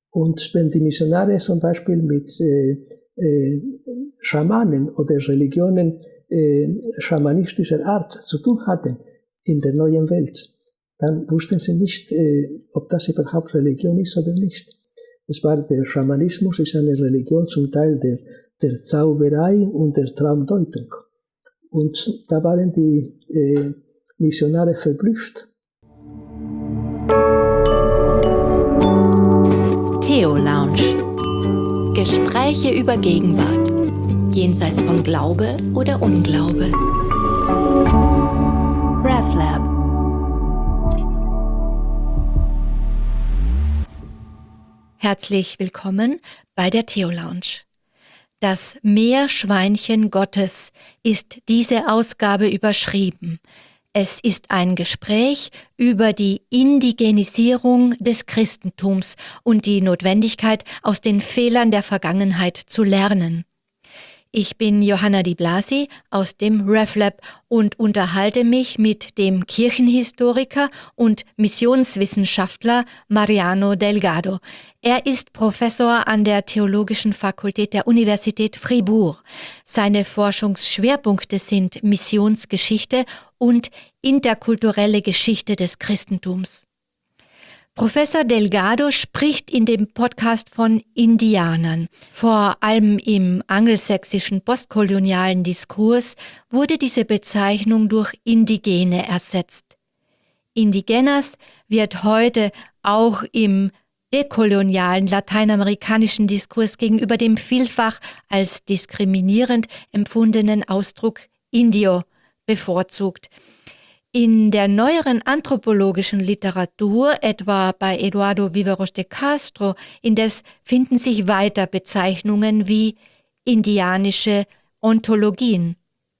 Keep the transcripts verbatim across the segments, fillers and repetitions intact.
Und wenn die Missionare zum Beispiel mit äh, äh, Schamanen oder Religionen äh, schamanistischer Art zu tun hatten in der neuen Welt, dann wussten sie nicht, äh, ob das überhaupt Religion ist oder nicht. Es war der Schamanismus, ist eine Religion zum Teil der, der Zauberei und der Traumdeutung. Und da waren die äh, Missionare verblüfft. Theo-Lounge. Gespräche über Gegenwart. Jenseits von Glaube oder Unglaube. RevLab. Herzlich willkommen bei der Theo-Lounge. Das Meerschweinchen Gottes ist diese Ausgabe überschrieben. Es ist ein Gespräch über die Indigenisierung des Christentums und die Notwendigkeit, aus den Fehlern der Vergangenheit zu lernen. Ich bin Johanna Di Blasi aus dem RevLab und unterhalte mich mit dem Kirchenhistoriker und Missionswissenschaftler Mariano Delgado. Er ist Professor an der Theologischen Fakultät der Universität Fribourg. Seine Forschungsschwerpunkte sind Missionsgeschichte und interkulturelle Geschichte des Christentums. Professor Delgado spricht in dem Podcast von Indianern. Vor allem im angelsächsischen postkolonialen Diskurs wurde diese Bezeichnung durch Indigene ersetzt. Indigenas wird heute auch im dekolonialen lateinamerikanischen Diskurs gegenüber dem vielfach als diskriminierend empfundenen Ausdruck Indio bevorzugt. In der neueren anthropologischen Literatur, etwa bei Eduardo Viveros de Castro, indes finden sich weiter Bezeichnungen wie indianische Ontologien.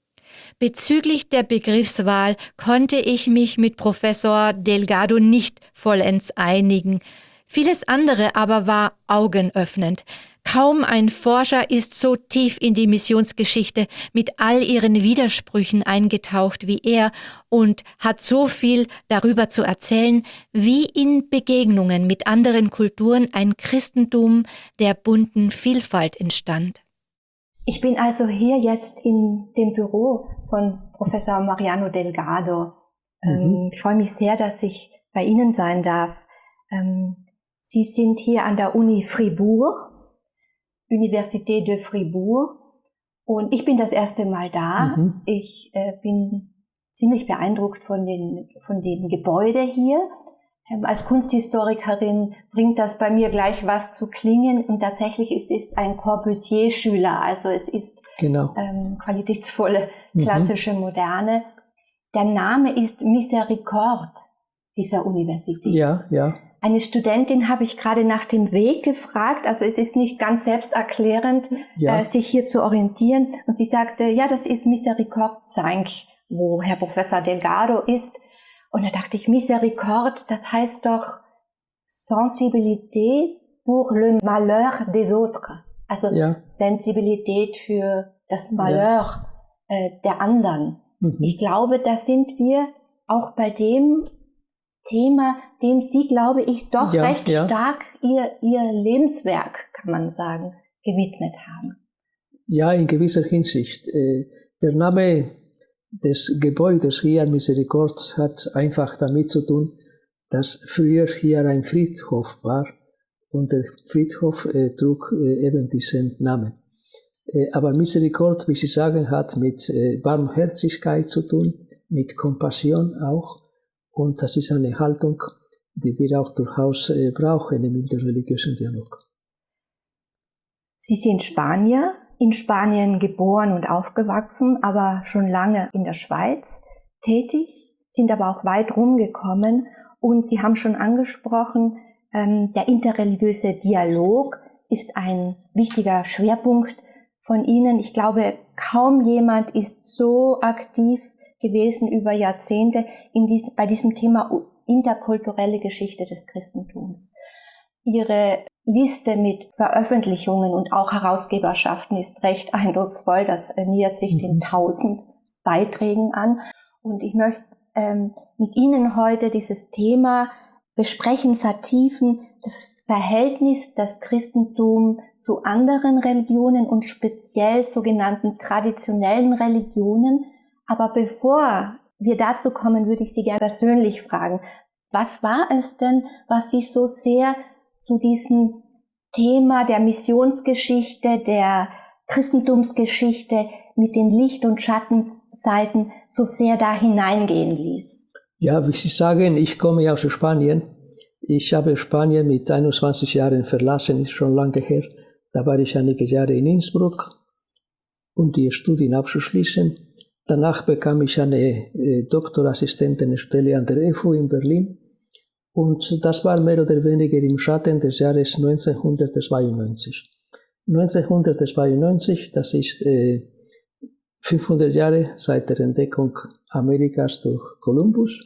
Bezüglich der Begriffswahl konnte ich mich mit Professor Delgado nicht vollends einigen. Vieles andere aber war augenöffnend. Kaum ein Forscher ist so tief in die Missionsgeschichte mit all ihren Widersprüchen eingetaucht wie er und hat so viel darüber zu erzählen, wie in Begegnungen mit anderen Kulturen ein Christentum der bunten Vielfalt entstand. Ich bin also hier jetzt in dem Büro von Professor Mariano Delgado. Mhm. Ich freue mich sehr, dass ich bei Ihnen sein darf. Sie sind hier an der Uni Fribourg, Université de Fribourg, und ich bin das erste Mal da. Mhm. Ich äh, bin ziemlich beeindruckt von den von dem Gebäude hier. Ähm, als Kunsthistorikerin bringt das bei mir gleich was zu klingen, und tatsächlich ist es ein Corbusier-Schüler, also es ist genau. ähm, qualitätsvolle, klassische mhm. Moderne. Der Name ist Misericorde dieser Universität. Ja, ja. Eine Studentin habe ich gerade nach dem Weg gefragt, also es ist nicht ganz selbsterklärend, ja. äh, sich hier zu orientieren. Und sie sagte, ja, das ist Misericorde cinq, wo Herr Professor Delgado ist. Und da dachte ich, Misericorde, das heißt doch Sensibilité pour le malheur des autres. Also ja. Sensibilität für das Malheur ja. äh, der anderen. Mhm. Ich glaube, da sind wir auch bei dem Thema, dem Sie, glaube ich, doch ja, recht ja. stark ihr, ihr Lebenswerk, kann man sagen, gewidmet haben. Ja, in gewisser Hinsicht. Der Name des Gebäudes hier, Misericorde, hat einfach damit zu tun, dass früher hier ein Friedhof war und der Friedhof äh, trug äh, eben diesen Namen. Äh, aber Misericorde, wie Sie sagen, hat mit äh, Barmherzigkeit zu tun, mit Kompassion auch. Und das ist eine Haltung, die wir auch durchaus äh, brauchen im interreligiösen Dialog. Sie sind Spanier, in Spanien geboren und aufgewachsen, aber schon lange in der Schweiz tätig, sind aber auch weit rumgekommen. Und Sie haben schon angesprochen, ähm, der interreligiöse Dialog ist ein wichtiger Schwerpunkt von Ihnen. Ich glaube, kaum jemand ist so aktiv gewesen über Jahrzehnte in dies, bei diesem Thema interkulturelle Geschichte des Christentums. Ihre Liste mit Veröffentlichungen und auch Herausgeberschaften ist recht eindrucksvoll. Das nähert sich mhm. den tausend Beiträgen an. Und ich möchte ähm, mit Ihnen heute dieses Thema besprechen, vertiefen das Verhältnis des Christentums zu anderen Religionen und speziell sogenannten traditionellen Religionen. Aber bevor wir dazu kommen, würde ich Sie gerne persönlich fragen, was war es denn, was Sie so sehr zu diesem Thema der Missionsgeschichte, der Christentumsgeschichte mit den Licht- und Schattenseiten so sehr da hineingehen ließ? Ja, wie Sie sagen, ich komme aus Spanien. Ich habe Spanien mit einundzwanzig Jahren verlassen, ist schon lange her. Da war ich einige Jahre in Innsbruck, um die Studien abzuschließen. Danach bekam ich eine äh, Doktorassistentenstelle an der E F U in Berlin. Und das war mehr oder weniger im Schatten des Jahres neunzehnhundertzweiundneunzig. neunzehnhundertzweiundneunzig, das ist äh, fünfhundert Jahre seit der Entdeckung Amerikas durch Kolumbus.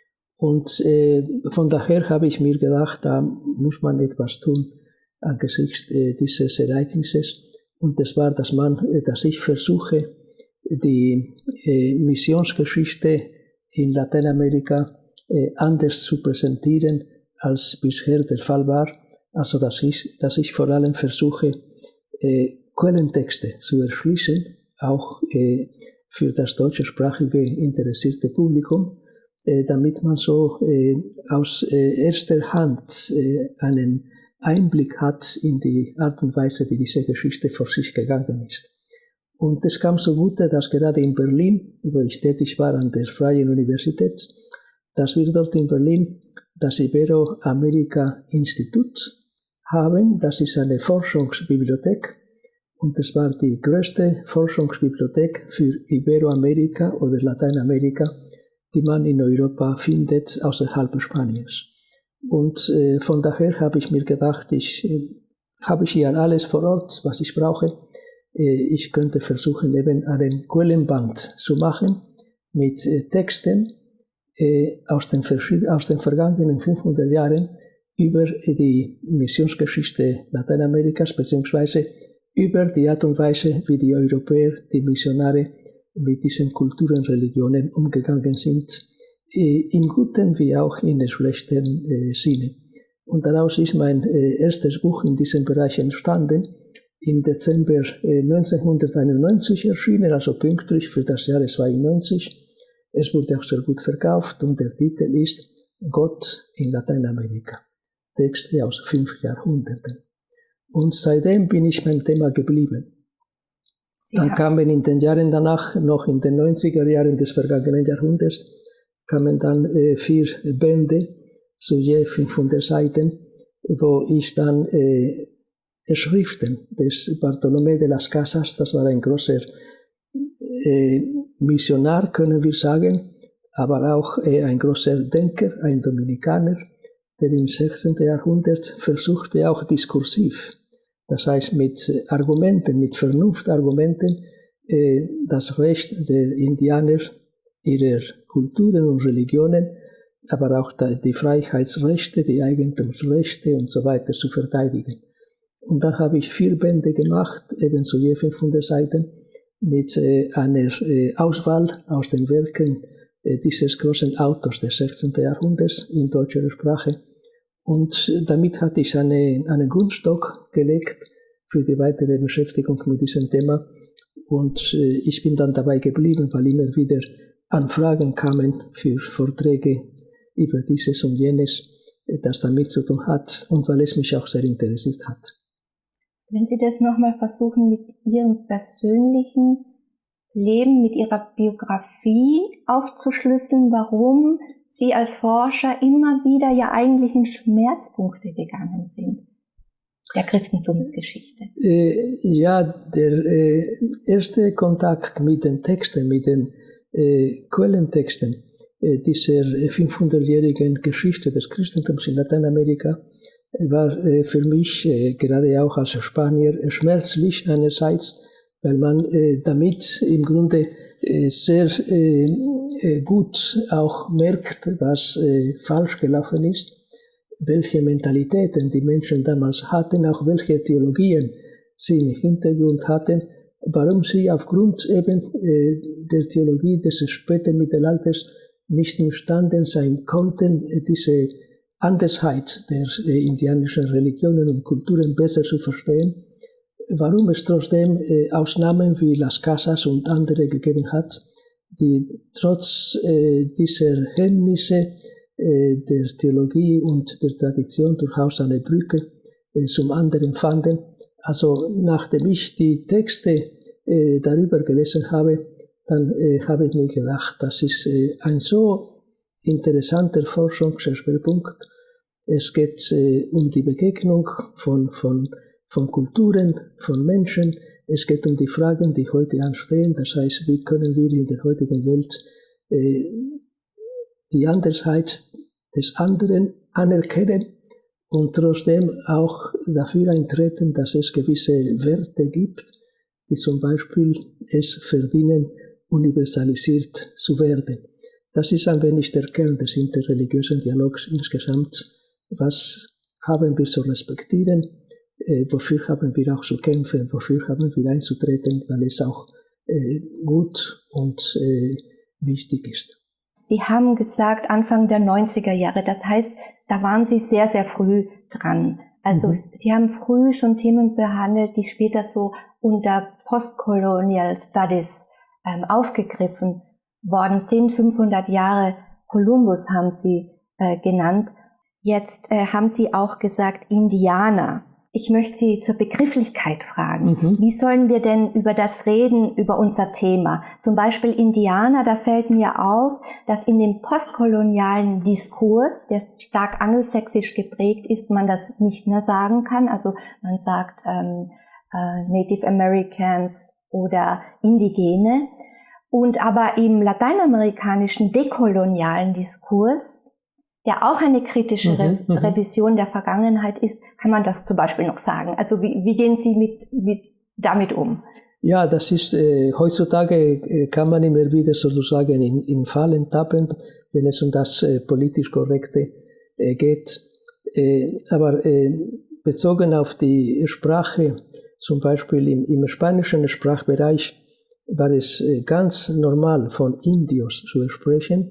Und äh, von daher habe ich mir gedacht, da muss man etwas tun angesichts äh, dieses Ereignisses. Und das war, dass, man, äh, dass ich versuche, die äh, Missionsgeschichte in Lateinamerika äh, anders zu präsentieren, als bisher der Fall war. Also dass ich, dass ich vor allem versuche, äh, Quellentexte zu erschließen, auch äh, für das deutschsprachige interessierte Publikum, äh, damit man so äh, aus äh, erster Hand äh, einen Einblick hat in die Art und Weise, wie diese Geschichte vor sich gegangen ist. Und es kam zugute, dass gerade in Berlin, wo ich tätig war an der Freien Universität, dass wir dort in Berlin das Iberoamerika-Institut haben. Das ist eine Forschungsbibliothek und das war die größte Forschungsbibliothek für Iberoamerika oder Lateinamerika, die man in Europa findet, außerhalb Spaniens. Und äh, von daher habe ich mir gedacht, ich äh, habe ich hier alles vor Ort, was ich brauche. Äh, ich könnte versuchen, eben einen Quellenband zu machen mit äh, Texten äh, aus, den aus den vergangenen fünfhundert Jahren über die Missionsgeschichte Lateinamerikas, beziehungsweise über die Art und Weise, wie die Europäer, die Missionare mit diesen Kulturen, Religionen umgegangen sind, äh, im guten wie auch in den schlechten äh, Sinne. Und daraus ist mein äh, erstes Buch in diesem Bereich entstanden, im Dezember äh, neunzehnhunderteinundneunzig erschienen, also pünktlich für das Jahr zweiundneunzig. Es wurde auch sehr gut verkauft und der Titel ist Gott in Lateinamerika. Texte aus fünf Jahrhunderten. Und seitdem bin ich beim Thema geblieben. Sie Dann kamen in den Jahren danach, noch in den neunziger Jahren des vergangenen Jahrhunderts, kamen dann äh, vier Bände, so je fünfhundert Seiten, wo ich dann äh, Schriften des Bartolomé de las Casas, das war ein großer äh, Missionar, können wir sagen, aber auch äh, ein großer Denker, ein Dominikaner, der im sechzehnten Jahrhundert versuchte auch diskursiv, das heißt mit Argumenten, mit Vernunftargumenten, äh, das Recht der Indianer, ihrer Kulturen und Religionen, aber auch die Freiheitsrechte, die Eigentumsrechte und so weiter zu verteidigen. Und da habe ich vier Bände gemacht, ebenso je fünfhundert Seiten, mit äh, einer äh, Auswahl aus den Werken äh, dieses großen Autors des sechzehnten Jahrhunderts in deutscher Sprache. Und damit hatte ich eine, einen Grundstock gelegt für die weitere Beschäftigung mit diesem Thema. Und äh, ich bin dann dabei geblieben, weil immer wieder Anfragen kamen für Vorträge über dieses und jenes, das damit zu tun hat und weil es mich auch sehr interessiert hat. Wenn Sie das nochmal versuchen, mit Ihrem persönlichen Leben, mit Ihrer Biografie aufzuschlüsseln, warum Sie als Forscher immer wieder ja eigentlich in Schmerzpunkte gegangen sind der Christentumsgeschichte. Äh, ja, der äh, erste Kontakt mit den Texten, mit den äh, Quellentexten äh, dieser fünfhundertjährigen Geschichte des Christentums in Lateinamerika war äh, für mich, äh, gerade auch als Spanier, äh, schmerzlich einerseits, weil man äh, damit im Grunde äh, sehr äh, äh, gut auch merkt, was äh, falsch gelaufen ist, welche Mentalitäten die Menschen damals hatten, auch welche Theologien sie im Hintergrund hatten, warum sie aufgrund eben äh, der Theologie des späten Mittelalters nicht imstande sein konnten, diese Andersheit der äh, indianischen Religionen und Kulturen besser zu verstehen, warum es trotzdem äh, Ausnahmen wie Las Casas und andere gegeben hat, die trotz äh, dieser Hemmnisse äh, der Theologie und der Tradition durchaus eine Brücke äh, zum anderen fanden. Also nachdem ich die Texte äh, darüber gelesen habe, dann äh, habe ich mir gedacht, das ist äh, ein so interessanter Forschungsschwerpunkt. Es geht äh, um die Begegnung von, von, von Kulturen, von Menschen. Es geht um die Fragen, die heute anstehen. Das heißt, wie können wir in der heutigen Welt äh, die Andersheit des anderen anerkennen und trotzdem auch dafür eintreten, dass es gewisse Werte gibt, die zum Beispiel es verdienen, universalisiert zu werden. Das ist ein wenig der Kern des interreligiösen Dialogs insgesamt. Was haben wir zu respektieren? Äh, wofür haben wir auch zu kämpfen? Wofür haben wir einzutreten? Weil es auch äh, gut und äh, wichtig ist. Sie haben gesagt, Anfang der neunziger Jahre. Das heißt, da waren Sie sehr, sehr früh dran. Also mhm. Sie haben früh schon Themen behandelt, die später so unter Postcolonial Studies ähm, aufgegriffen worden sind. fünfhundert Jahre Kolumbus haben Sie äh, genannt. Jetzt äh, haben Sie auch gesagt Indianer. Ich möchte Sie zur Begrifflichkeit fragen. Mhm. Wie sollen wir denn über das reden, über unser Thema? Zum Beispiel Indianer, da fällt mir auf, dass in dem postkolonialen Diskurs, der stark angelsächsisch geprägt ist, man das nicht mehr sagen kann. Also man sagt ähm, äh, Native Americans oder Indigene. Und aber im lateinamerikanischen dekolonialen Diskurs, der auch eine kritische Re- mhm, Revision der Vergangenheit ist, kann man das zum Beispiel noch sagen. Also wie, wie gehen Sie mit, mit damit um? Ja, das ist, äh, heutzutage äh, kann man immer wieder sozusagen in, in Fallen tappen, wenn es um das äh, politisch Korrekte äh, geht. Äh, aber äh, bezogen auf die Sprache, zum Beispiel im, im spanischen Sprachbereich, war es äh, ganz normal, von Indios zu sprechen.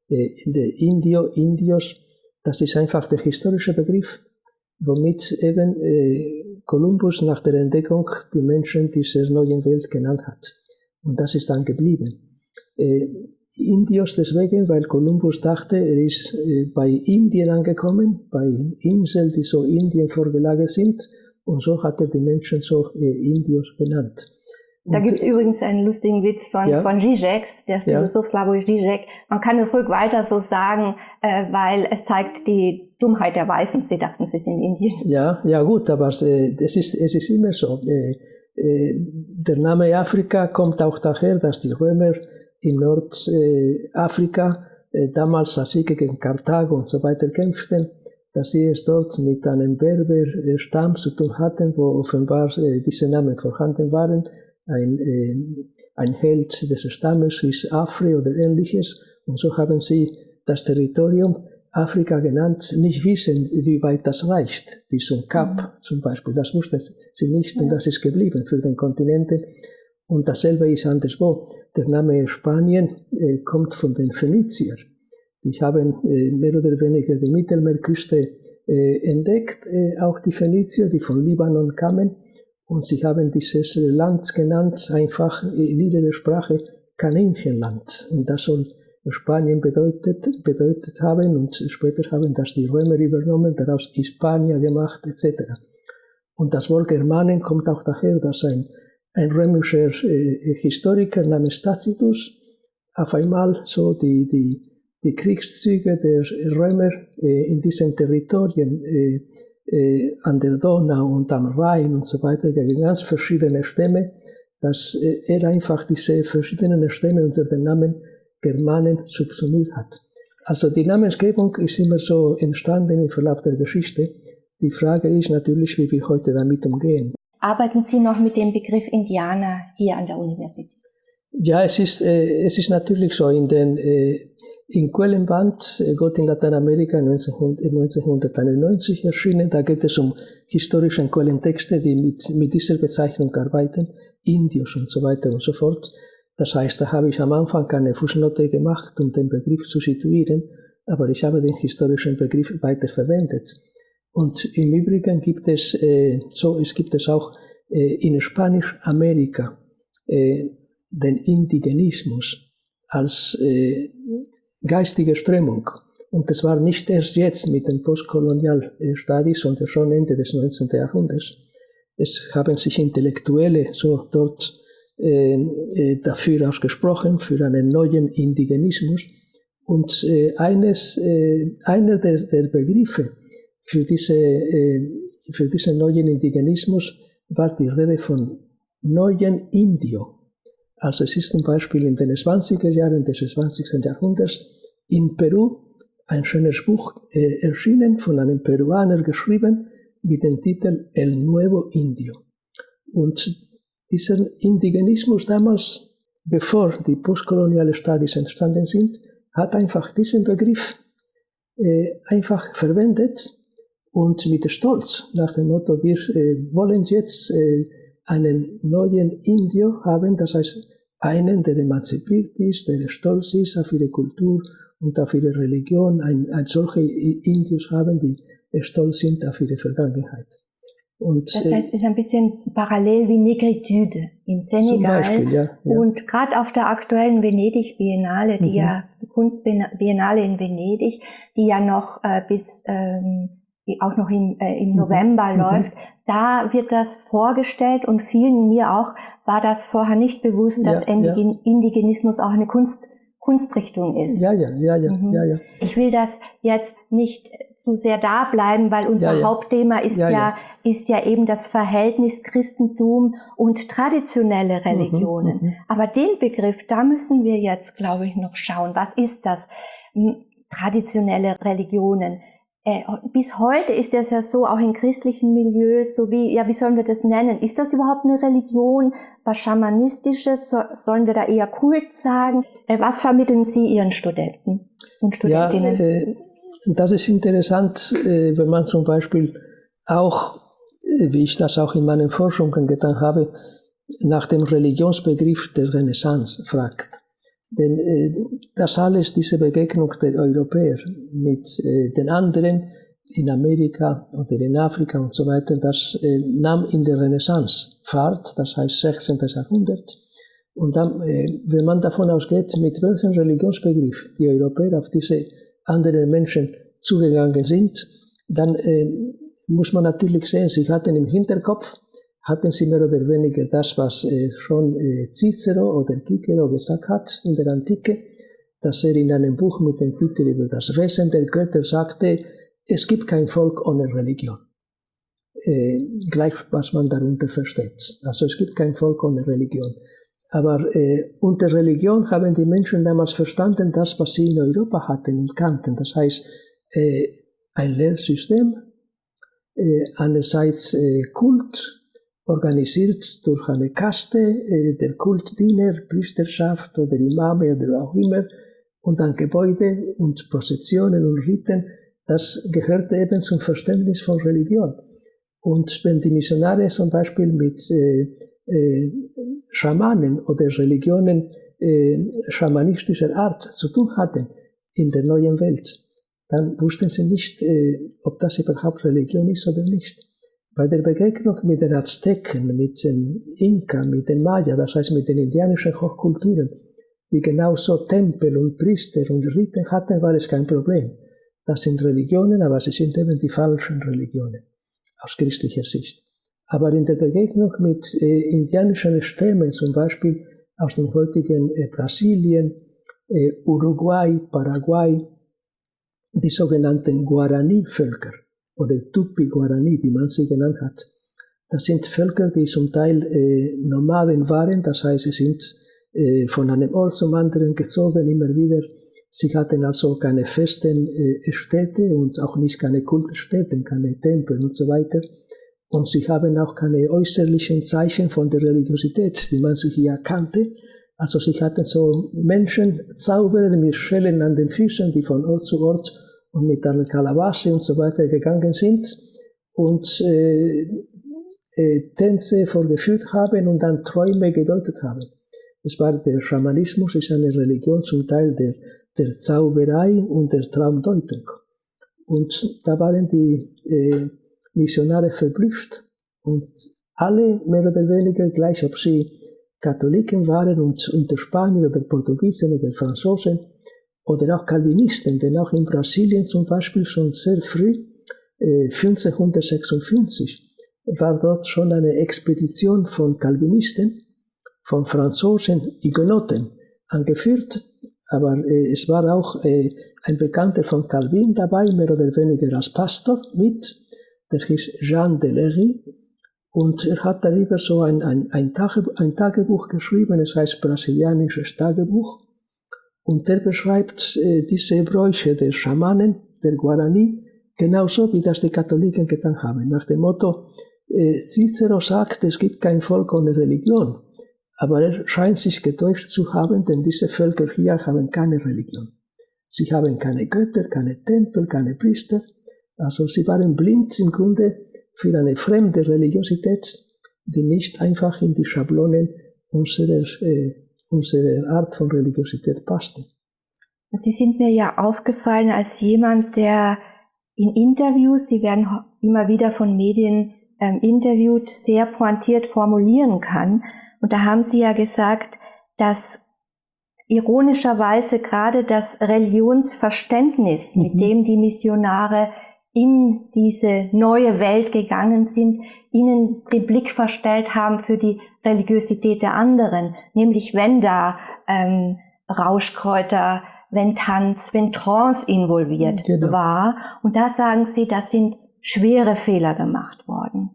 Der Indio, Indios, das ist einfach der historische Begriff, womit eben äh, Kolumbus nach der Entdeckung die Menschen dieser neuen Welt genannt hat. Und das ist dann geblieben. Äh, Indios deswegen, weil Kolumbus dachte, er ist äh, bei Indien angekommen, bei Inseln, die so Indien vorgelagert sind, und so hat er die Menschen so äh, Indios genannt. Da gibt es übrigens einen lustigen Witz von, ja. von Zizek, der Philosoph ja. Slavoj Zizek. Man kann es ruhig weiter so sagen, äh, weil es zeigt die Dummheit der Weißen. Sie dachten, sie sind Indien. Ja, ja gut, aber äh, es, ist, es ist immer so. Äh, äh, der Name Afrika kommt auch daher, dass die Römer in Nordafrika, äh, damals, als sie gegen Karthago und so weiter kämpften, dass sie es dort mit einem Berber-Stamm zu tun hatten, wo offenbar äh, diese Namen vorhanden waren. Ein, äh, ein Held des Stammes ist Afri oder ähnliches. Und so haben sie das Territorium Afrika genannt, nicht wissen, wie weit das reicht. Bis zum Kap mhm. zum Beispiel. Das wussten sie nicht ja. und das ist geblieben für den Kontinent. Und dasselbe ist anderswo. Der Name Spanien äh, kommt von den Phöniziern. Die haben äh, mehr oder weniger die Mittelmeerküste äh, entdeckt, äh, auch die Phönizier, die von Libanon kamen. Und sie haben dieses Land genannt, einfach in ihrer Sprache Kaninchenland. Und das soll Spanien bedeutet, bedeutet haben. Und später haben das die Römer übernommen, daraus Hispania gemacht, et cetera. Und das Wort Germanen kommt auch daher, dass ein, ein römischer äh, Historiker namens Tacitus auf einmal so die, die, die Kriegszüge der Römer äh, in diesen Territorien äh, Äh, an der Donau und am Rhein und so weiter gegen ganz verschiedene Stämme, dass äh, er einfach diese verschiedenen Stämme unter dem Namen Germanen subsumiert hat. Also die Namensgebung ist immer so entstanden im Verlauf der Geschichte. Die Frage ist natürlich, wie wir heute damit umgehen. Arbeiten Sie noch mit dem Begriff Indianer hier an der Universität? Ja, es ist, äh, es ist natürlich so, in den äh, in Quellenband äh, Gott in Lateinamerika neunzehnhunderteinundneunzig erschienen, da geht es um historische Quellentexte, die mit, mit dieser Bezeichnung arbeiten, Indios und so weiter und so fort. Das heißt, da habe ich am Anfang eine Fußnote gemacht, um den Begriff zu situieren, aber ich habe den historischen Begriff weiter verwendet. Und im Übrigen gibt es, äh, so, es gibt es auch äh, in Spanisch-Amerika äh, den Indigenismus als äh, geistige Strömung. Und das war nicht erst jetzt mit den Postkolonialstudies, sondern schon Ende des neunzehnten Jahrhunderts. Es haben sich Intellektuelle so dort äh, äh, dafür ausgesprochen, für einen neuen Indigenismus. Und äh, eines, äh, einer der, der Begriffe für, diese, äh, für diesen neuen Indigenismus war die Rede von neuen Indio. Also es ist zum Beispiel in den zwanziger Jahren des zwanzigsten Jahrhunderts in Peru ein schönes Buch äh, erschienen, von einem Peruaner geschrieben, mit dem Titel El Nuevo Indio. Und dieser Indigenismus damals, bevor die postkoloniale Studies entstanden sind, hat einfach diesen Begriff äh, einfach verwendet und mit Stolz nach dem Motto, wir äh, wollen jetzt äh, einen neuen Indio haben, das heißt einen, der emanzipiert ist, der stolz ist auf ihre Kultur und auf ihre Religion, ein, ein solche Indios haben, die stolz sind auf ihre Vergangenheit. Und, das heißt, es ist ein bisschen parallel wie Negritude in Senegal. Zum Beispiel, ja, ja. Und gerade auf der aktuellen Venedig-Biennale, die mhm. ja, die Kunstbiennale in Venedig, die ja noch äh, bis, ähm, auch noch im, äh, im November mhm. läuft, da wird das vorgestellt und vielen, mir auch, war das vorher nicht bewusst, dass ja, Indigen, ja. Indigenismus auch eine Kunst Kunstrichtung ist. Ja, ja, ja, ja, mhm. ja, ja. Ich will das jetzt nicht zu sehr da bleiben, weil unser ja, ja. Hauptthema ist ja, ja, ja, ist ja eben das Verhältnis Christentum und traditionelle Religionen. Mhm, Aber den Begriff, da müssen wir jetzt, glaube ich, noch schauen. Was ist das? Traditionelle Religionen. Äh, bis heute ist das ja so, auch in christlichen Milieus, so wie, ja, wie sollen wir das nennen? Ist das überhaupt eine Religion? Was Schamanistisches? So, sollen wir da eher Kult sagen? Äh, was vermitteln Sie Ihren Studenten und Studentinnen? Ja, äh, das ist interessant, äh, wenn man zum Beispiel auch, äh, wie ich das auch in meinen Forschungen getan habe, nach dem Religionsbegriff der Renaissance fragt. Denn äh, das alles, diese Begegnung der Europäer mit äh, den anderen in Amerika oder in Afrika und so weiter, das äh, nahm in der Renaissance Fahrt, das heißt sechzehnten Jahrhundert. Und dann, äh, wenn man davon ausgeht, mit welchem Religionsbegriff die Europäer auf diese anderen Menschen zugegangen sind, dann äh, muss man natürlich sehen, sie hatten im Hinterkopf, hatten sie mehr oder weniger das, was äh, schon äh, Cicero oder Cicero gesagt hat in der Antike, dass er in einem Buch mit dem Titel über das Wesen der Götter sagte, es gibt kein Volk ohne Religion. Äh, gleich, was man darunter versteht. Also es gibt kein Volk ohne Religion. Aber äh, unter Religion haben die Menschen damals verstanden, das, was sie in Europa hatten und kannten. Das heißt, äh, ein Lehrsystem, äh, einerseits äh, Kult, organisiert durch eine Kaste, äh, der Kultdiener, Priesterschaft oder Imame oder auch immer, und dann Gebäude und Prozessionen und Riten, das gehörte eben zum Verständnis von Religion. Und wenn die Missionare zum Beispiel mit äh, äh, Schamanen oder Religionen äh, schamanistischer Art zu tun hatten in der neuen Welt, dann wussten sie nicht, äh, ob das überhaupt Religion ist oder nicht. Bei der Begegnung mit den Azteken, mit den Inka, mit den Maya, das heißt mit den indianischen Hochkulturen, die genauso Tempel und Priester und Riten hatten, war es kein Problem. Das sind Religionen, aber sie sind eben die falschen Religionen aus christlicher Sicht. Aber in der Begegnung mit äh, indianischen Stämmen, zum Beispiel aus dem heutigen äh, Brasilien, äh, Uruguay, Paraguay, die sogenannten Guarani-Völker, oder Tupi-Guarani, wie man sie genannt hat. Das sind Völker, die zum Teil äh, Nomaden waren, das heißt, sie sind äh, von einem Ort zum anderen gezogen, immer wieder. Sie hatten also keine festen äh, Städte und auch nicht keine Kultstätten, keine Tempel und so weiter. Und sie haben auch keine äußerlichen Zeichen von der Religiosität, wie man sie hier kannte. Also sie hatten so Menschen, Zauberer mit Schellen an den Füßen, die von Ort zu Ort und mit einer Kalabasse und so weiter gegangen sind und äh, äh, Tänze vorgeführt haben und dann Träume gedeutet haben. Es war der Schamanismus, ist eine Religion zum Teil der der Zauberei und der Traumdeutung. Und da waren die äh, Missionare verblüfft und alle mehr oder weniger, gleich ob sie Katholiken waren und unter Spanier oder Portugiesen oder Franzosen oder auch Calvinisten, denn auch in Brasilien zum Beispiel schon sehr früh, äh, fünfzehnhundertsechsundfünfzig, war dort schon eine Expedition von Calvinisten, von Franzosen, Hugenotten, angeführt, aber äh, es war auch äh, ein Bekannter von Calvin dabei, mehr oder weniger als Pastor mit, der hieß Jean Delery, und er hat darüber so ein, ein, ein, Tage, ein Tagebuch geschrieben, es heißt Brasilianisches Tagebuch, und der beschreibt äh, diese Bräuche der Schamanen, der Guarani, genauso wie das die Katholiken getan haben, nach dem Motto, äh, Cicero sagt, es gibt kein Volk ohne Religion, aber er scheint sich getäuscht zu haben, denn diese Völker hier haben keine Religion. Sie haben keine Götter, keine Tempel, keine Priester. Also sie waren blind im Grunde für eine fremde Religiosität, die nicht einfach in die Schablonen unserer, äh, unserer Art von Religiosität passte. Sie sind mir ja aufgefallen als jemand, der in Interviews, Sie werden immer wieder von Medien ähm, interviewt, sehr pointiert formulieren kann. Und da haben Sie ja gesagt, dass ironischerweise gerade das Religionsverständnis, mhm. mit dem die Missionare in diese neue Welt gegangen sind, ihnen den Blick verstellt haben für die Religiosität der anderen. Nämlich wenn da ähm, Rauschkräuter, wenn Tanz, wenn Trance involviert genau. war. Und da sagen Sie, das sind schwere Fehler gemacht worden.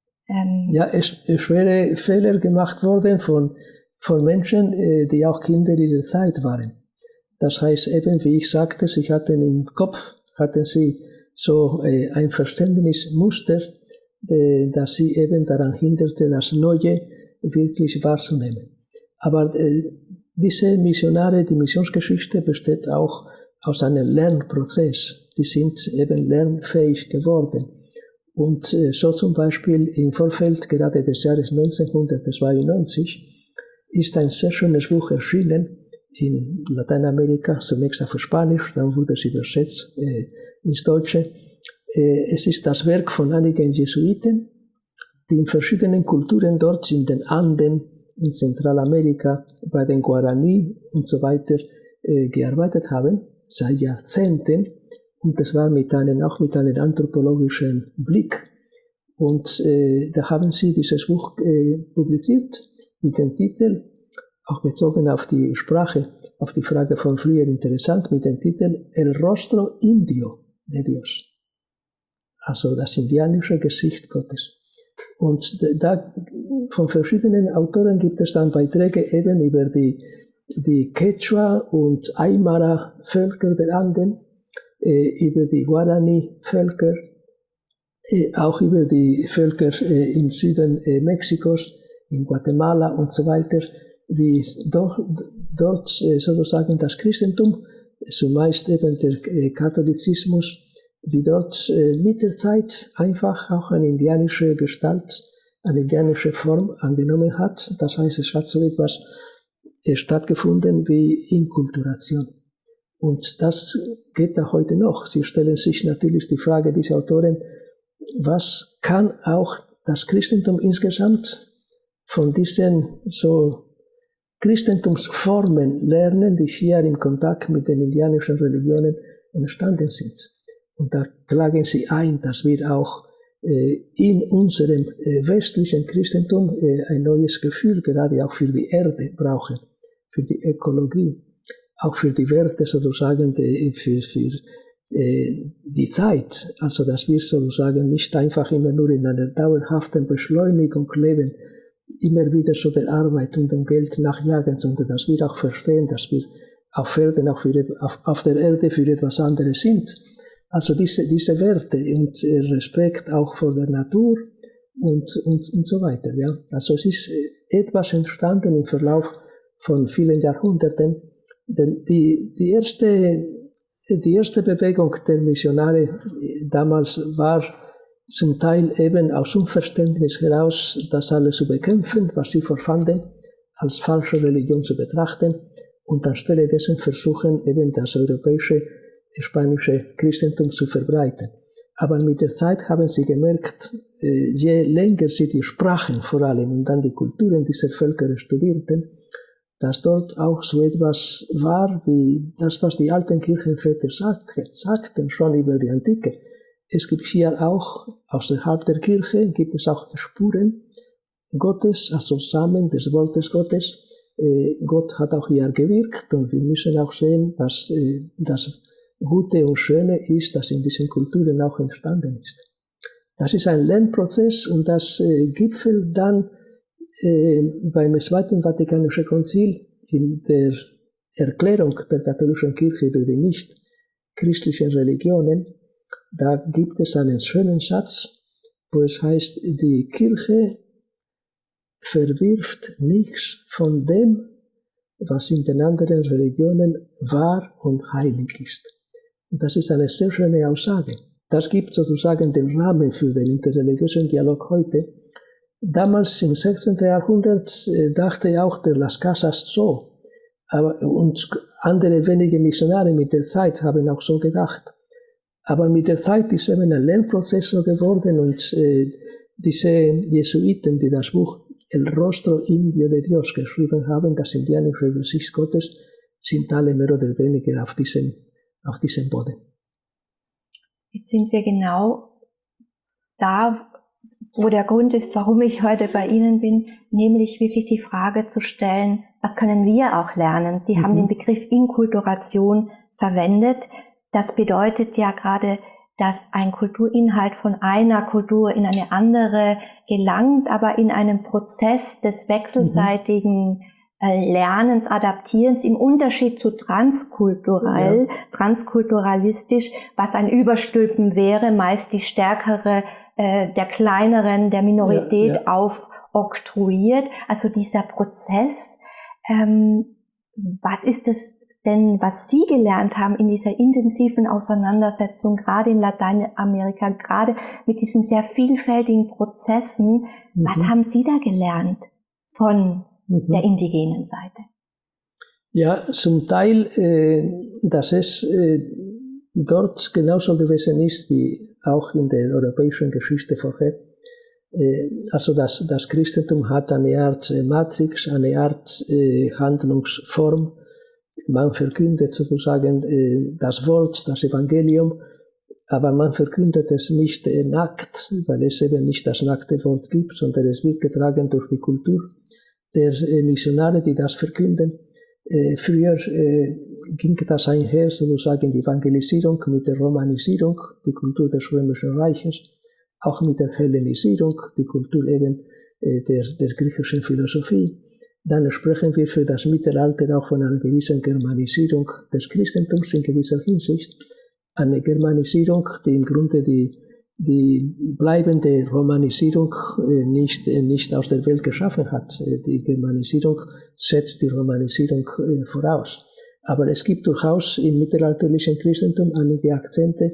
Ähm ja, es ist schwere Fehler gemacht worden von, von Menschen, die auch Kinder ihrer Zeit waren. Das heißt eben, wie ich sagte, sie hatten im Kopf, hatten sie so ein Verständnismuster, das sie eben daran hinderte, das Neue wirklich wahrzunehmen. Aber diese Missionare, die Missionsgeschichte besteht auch aus einem Lernprozess. Die sind eben lernfähig geworden. Und so zum Beispiel im Vorfeld gerade des Jahres neunzehnhundertzweiundneunzig ist ein sehr schönes Buch erschienen in Lateinamerika, zunächst auf Spanisch, dann wurde es übersetzt äh, ins Deutsche. Äh, es ist das Werk von einigen Jesuiten, die in verschiedenen Kulturen dort in den Anden, in Zentralamerika, bei den Guarani und so weiter äh, gearbeitet haben, seit Jahrzehnten. Und das war mit einem, auch mit einem anthropologischen Blick. Und äh, da haben sie dieses Buch äh, publiziert mit dem Titel, auch bezogen auf die Sprache, auf die Frage von früher interessant, mit dem Titel El Rostro Indio de Dios. Also das indianische Gesicht Gottes. Und da von verschiedenen Autoren gibt es dann Beiträge eben über die, die Quechua und Aymara Völker der Anden, äh, über die Guarani-Völker, äh, auch über die Völker äh, im Süden äh, Mexikos, in Guatemala und so weiter, wie dort, dort äh, sozusagen das Christentum, zumeist eben der äh, Katholizismus, wie dort äh, mit der Zeit einfach auch eine indianische Gestalt, eine indianische Form angenommen hat. Das heißt, es hat so etwas äh, stattgefunden wie Inkulturation. Und das geht auch heute noch. Sie stellen sich natürlich die Frage, diese Autoren, was kann auch das Christentum insgesamt von diesen so Christentumsformen lernen, die hier im Kontakt mit den indianischen Religionen entstanden sind. Und da klagen sie ein, dass wir auch äh, in unserem äh, westlichen Christentum äh, ein neues Gefühl gerade auch für die Erde brauchen, für die Ökologie, auch für die Werte sozusagen, die, für, für äh, die Zeit. Also dass wir sozusagen nicht einfach immer nur in einer dauerhaften Beschleunigung leben, immer wieder so der Arbeit und dem Geld nachjagen, sondern dass wir auch verstehen, dass wir auf, Erden, auch für, auf, auf der Erde für etwas anderes sind. Also diese, diese Werte und Respekt auch vor der Natur und, und, und so weiter. Ja. Also es ist etwas entstanden im Verlauf von vielen Jahrhunderten. Denn die, die, erste, die erste Bewegung der Missionare damals war zum Teil eben aus Unverständnis heraus, das alles zu bekämpfen, was sie vorfanden, als falsche Religion zu betrachten. und anstelle dessen versuchen, eben das europäische, spanische Christentum zu verbreiten. Aber mit der Zeit haben sie gemerkt, je länger sie die Sprachen vor allem und dann die Kulturen dieser Völker studierten, dass dort auch so etwas war, wie das, was die alten Kirchenväter sagten, sagten schon über die Antike. Es gibt hier auch, außerhalb der Kirche, gibt es auch Spuren Gottes, also Samen des Wortes Gottes. Gott hat auch hier gewirkt und wir müssen auch sehen, was das Gute und Schöne ist, das in diesen Kulturen auch entstanden ist. Das ist ein Lernprozess und das äh, gipfelt dann äh, beim Zweiten Vatikanischen Konzil in der Erklärung der katholischen Kirche über die nicht-christlichen Religionen. Da gibt es einen schönen Satz, wo es heißt, die Kirche verwirft nichts von dem, was in den anderen Religionen wahr und heilig ist. Und das ist eine sehr schöne Aussage. Das gibt sozusagen den Rahmen für den interreligiösen Dialog heute. Damals im sechzehnten Jahrhundert äh, dachte auch der Las Casas so. Aber, und andere wenige Missionare mit der Zeit haben auch so gedacht. Aber mit der Zeit ist eben ein Lernprozess so geworden und äh, diese Jesuiten, die das Buch El Rostro Indio de Dios geschrieben haben, das indianische Gesicht Gottes, sind alle mehr oder weniger auf diesem, auf diesem Boden. Jetzt sind wir genau da, wo der Grund ist, warum ich heute bei Ihnen bin, nämlich wirklich die Frage zu stellen, was können wir auch lernen? Sie mhm. haben den Begriff Inkulturation verwendet. Das bedeutet ja gerade, dass ein Kulturinhalt von einer Kultur in eine andere gelangt, aber in einem Prozess des wechselseitigen äh, Lernens, Adaptierens im Unterschied zu transkulturell, ja. transkulturalistisch, was ein Überstülpen wäre, meist die stärkere äh, der kleineren, der Minorität ja, ja. aufoktroyiert. Also dieser Prozess, ähm, was ist es denn, was Sie gelernt haben in dieser intensiven Auseinandersetzung, gerade in Lateinamerika, gerade mit diesen sehr vielfältigen Prozessen, mhm. was haben Sie da gelernt von mhm. der indigenen Seite? Ja, zum Teil, äh, dass es äh, dort genauso gewesen ist wie auch in der europäischen Geschichte vorher. Äh, also das, das Christentum hat eine Art äh, Matrix, eine Art äh, Handlungsform. Man verkündet sozusagen äh, das Wort, das Evangelium, aber man verkündet es nicht äh, nackt, weil es eben nicht das nackte Wort gibt, sondern es wird getragen durch die Kultur der äh, Missionare, die das verkünden. Äh, früher äh, ging das einher, sozusagen die Evangelisierung mit der Romanisierung, die Kultur des Römischen Reiches, auch mit der Hellenisierung, die Kultur eben äh, der, der griechischen Philosophie. Dann sprechen wir für das Mittelalter auch von einer gewissen Germanisierung des Christentums in gewisser Hinsicht. Eine Germanisierung, die im Grunde die, die bleibende Romanisierung nicht, nicht aus der Welt geschaffen hat. Die Germanisierung setzt die Romanisierung voraus. Aber es gibt durchaus im mittelalterlichen Christentum einige Akzente,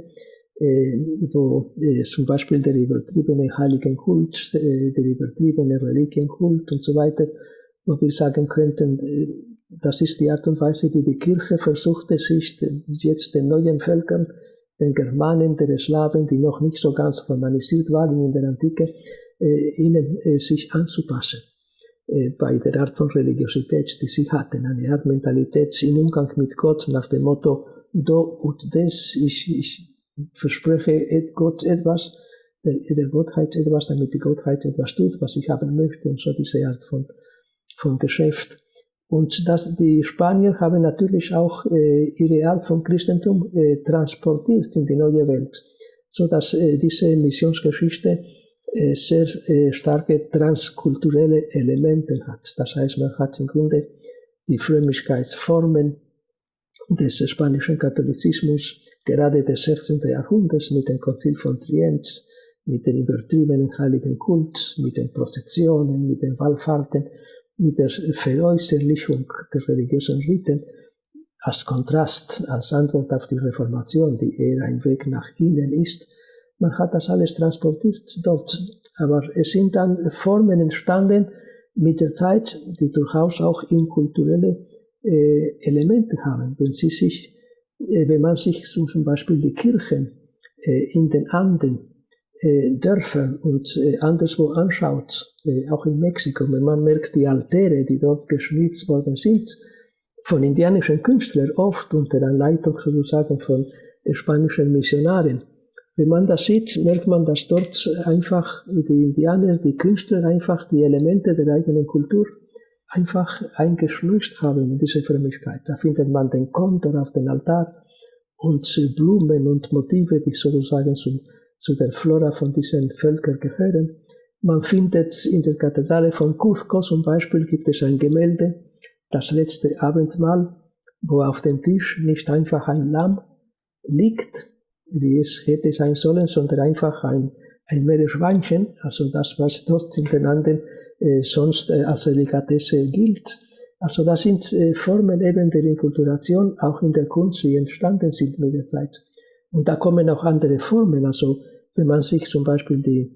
wo zum Beispiel der übertriebene Heiligenkult, der übertriebene Religienkult und so weiter, wo wir sagen könnten, das ist die Art und Weise, wie die Kirche versuchte, sich jetzt den neuen Völkern, den Germanen, den Slawen, die noch nicht so ganz romanisiert waren in der Antike, ihnen sich anzupassen. Bei der Art von Religiosität, die sie hatten, eine Art Mentalität im Umgang mit Gott nach dem Motto, do und des, ich, ich verspreche Gott etwas, der, der Gottheit etwas, damit die Gottheit etwas tut, was ich haben möchte, und so diese Art von vom Geschäft. Und das, die Spanier haben natürlich auch äh, ihre Art von Christentum äh, transportiert in die neue Welt, so dass äh, diese Missionsgeschichte äh, sehr äh, starke transkulturelle Elemente hat. Das heißt, man hat im Grunde die Frömmigkeitsformen des spanischen Katholizismus, gerade des sechzehnten Jahrhunderts mit dem Konzil von Trient, mit dem übertriebenen heiligen Kult, mit den Prozessionen, mit den Wallfahrten, mit der Veräußerlichung der religiösen Riten, als Kontrast, als Antwort auf die Reformation, die eher ein Weg nach innen ist. Man hat das alles transportiert dort, aber es sind dann Formen entstanden mit der Zeit, die durchaus auch inkulturelle äh, Elemente haben. Wenn Sie sich, äh, wenn man sich zum, zum Beispiel die Kirchen äh, in den Anden, äh, Dörfern und äh, anderswo anschaut, äh, auch in Mexiko, wenn man merkt, die Altäre, die dort geschnitzt worden sind, von indianischen Künstlern, oft unter Anleitung sozusagen von äh, spanischen Missionaren. Wenn man das sieht, merkt man, dass dort einfach die Indianer, die Künstler einfach die Elemente der eigenen Kultur einfach eingeschleust haben in diese Frömmigkeit. Da findet man den Kondor auf dem Altar und Blumen und Motive, die sozusagen zu, zu der Flora von diesen Völkern gehören. Man findet in der Kathedrale von Cuzco zum Beispiel gibt es ein Gemälde, das letzte Abendmahl, wo auf dem Tisch nicht einfach ein Lamm liegt, wie es hätte sein sollen, sondern einfach ein, ein Meerschweinchen, also das, was dort in den Anden äh, sonst äh, als Delikatesse gilt. Also das sind äh, Formen eben der Inkulturation, auch in der Kunst, die entstanden sind mit der Zeit. Und da kommen auch andere Formen, also wenn man sich zum Beispiel die,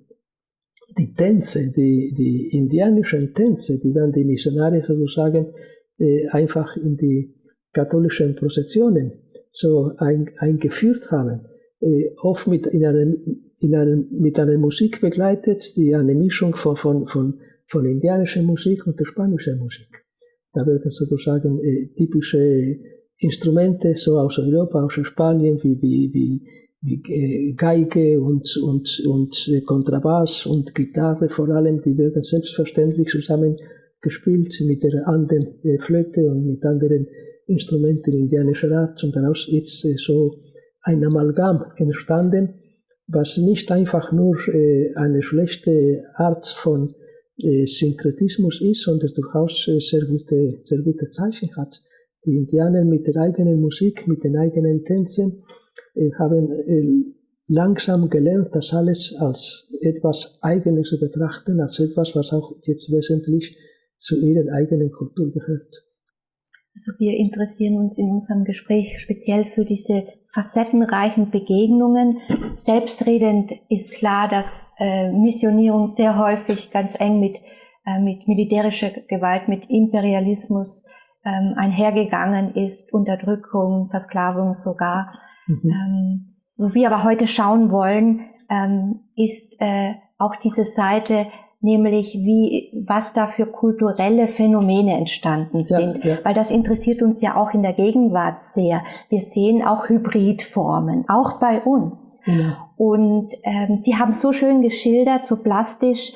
die Tänze, die, die indianischen Tänze, die dann die Missionare sozusagen äh, einfach in die katholischen Prozessionen so ein, eingeführt haben, oft mit, in einem, in einem, mit einer Musik begleitet, die eine Mischung von, von, von, von indianischer Musik und der spanischen Musik. Da werden sozusagen äh, typische Instrumente so aus Europa, aus Spanien, wie, wie, wie, wie äh, Geige und, und, und äh, Kontrabass und Gitarre vor allem, die werden selbstverständlich zusammen gespielt mit der anderen äh, Flöte und mit anderen Instrumenten indianischer Art, und daraus ist äh, so ein Amalgam entstanden, was nicht einfach nur äh, eine schlechte Art von äh, Synkretismus ist, sondern durchaus äh, sehr gute, sehr gute Zeichen hat. Die Indianer mit der eigenen Musik, mit den eigenen Tänzen äh, haben äh, langsam gelernt, das alles als etwas Eigenes zu betrachten, als etwas, was auch jetzt wesentlich zu ihrer eigenen Kultur gehört. Also wir interessieren uns in unserem Gespräch speziell für diese facettenreichen Begegnungen. Selbstredend ist klar, dass äh, Missionierung sehr häufig ganz eng mit, äh, mit militärischer Gewalt, mit Imperialismus ähm, einhergegangen ist, Unterdrückung, Versklavung sogar. Mhm. Ähm, wo wir aber heute schauen wollen, ähm, ist äh, auch diese Seite, nämlich wie, was da für kulturelle Phänomene entstanden sind. Ja, ja. Weil das interessiert uns ja auch in der Gegenwart sehr. Wir sehen auch Hybridformen, auch bei uns. Ja. Und ähm, Sie haben so schön geschildert, so plastisch,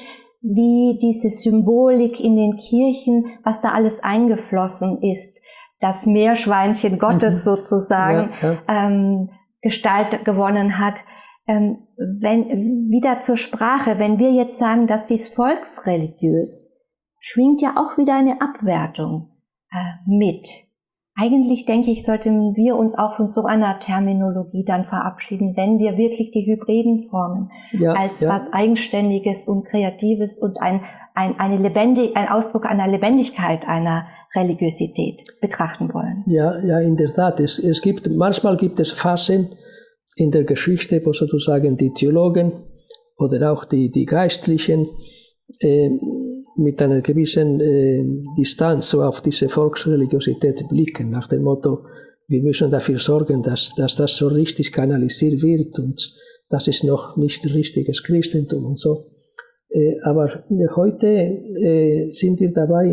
wie diese Symbolik in den Kirchen, was da alles eingeflossen ist, das Meerschweinchen Gottes mhm. sozusagen ja, ja. Ähm, Gestalt gewonnen hat. Ähm, wenn, wieder zur Sprache, wenn wir jetzt sagen, das ist volksreligiös, schwingt ja auch wieder eine Abwertung äh, mit. Eigentlich, denke ich, sollten wir uns auch von so einer Terminologie dann verabschieden, wenn wir wirklich die hybriden Formen ja, als ja. was Eigenständiges und Kreatives und ein, ein, eine lebendig, ein Ausdruck einer Lebendigkeit einer Religiosität betrachten wollen. Ja, ja, in der Tat. Es, es gibt, manchmal gibt es Phasen in der Geschichte, wo sozusagen die Theologen oder auch die, die Geistlichen äh, mit einer gewissen äh, Distanz so auf diese Volksreligiosität blicken, nach dem Motto, wir müssen dafür sorgen, dass, dass das so richtig kanalisiert wird und das ist noch nicht richtiges Christentum und so. Äh, aber heute äh, sind wir dabei,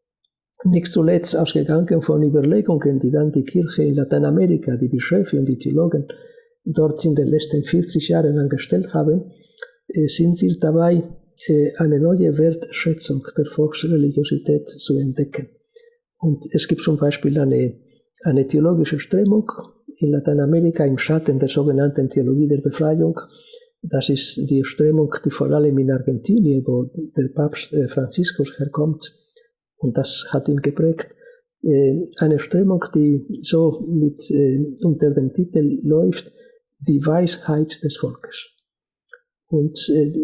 nicht zuletzt ausgegangen von Überlegungen, die dann die Kirche in Lateinamerika, die Bischöfe und die Theologen dort in den letzten vierzig Jahren angestellt haben, sind wir dabei, eine neue Wertschätzung der Volksreligiosität zu entdecken. Und es gibt zum Beispiel eine, eine theologische Strömung in Lateinamerika im Schatten der sogenannten Theologie der Befreiung. Das ist die Strömung, die vor allem in Argentinien, wo der Papst Franziskus herkommt, und das hat ihn geprägt, eine Strömung, die so mit, unter dem Titel läuft, die Weisheit des Volkes. Und äh,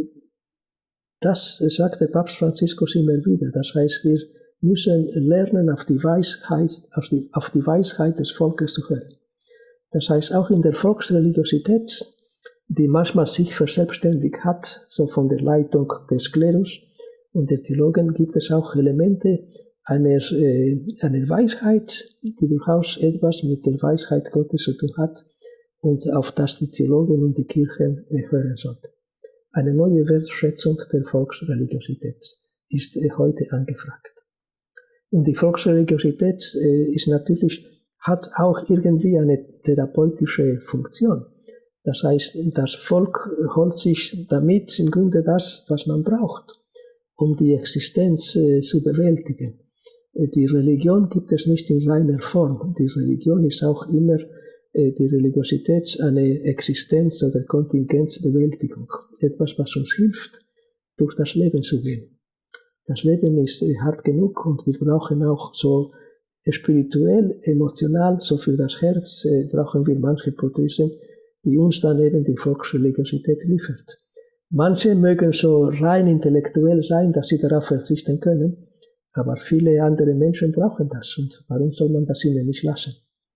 das sagt der Papst Franziskus immer wieder. Das heißt, wir müssen lernen, auf die Weisheit, auf die, auf die Weisheit des Volkes zu hören. Das heißt, auch in der Volksreligiosität, die manchmal sich verselbstständigt hat, so von der Leitung des Klerus und der Theologen, gibt es auch Elemente einer, äh, einer Weisheit, die durchaus etwas mit der Weisheit Gottes zu tun hat und auf das die Theologen und die Kirchen äh, hören sollten. Eine neue Wertschätzung der Volksreligiosität ist äh, heute angefragt. Und die Volksreligiosität äh, ist natürlich, hat auch irgendwie eine therapeutische Funktion. Das heißt, das Volk holt sich damit im Grunde das, was man braucht, um die Existenz äh, zu bewältigen. Die Religion gibt es nicht in reiner Form. Die Religion ist auch immer äh, die Religiosität eine Existenz- oder Kontingenzbewältigung. Etwas, was uns hilft, durch das Leben zu gehen. Das Leben ist äh, hart genug und wir brauchen auch so spirituell, emotional, so für das Herz, äh, brauchen wir manche Prothesen, die uns dann eben die Volksreligiosität liefert. Manche mögen so rein intellektuell sein, dass sie darauf verzichten können, aber viele andere Menschen brauchen das. Und warum soll man das ihnen nicht lassen?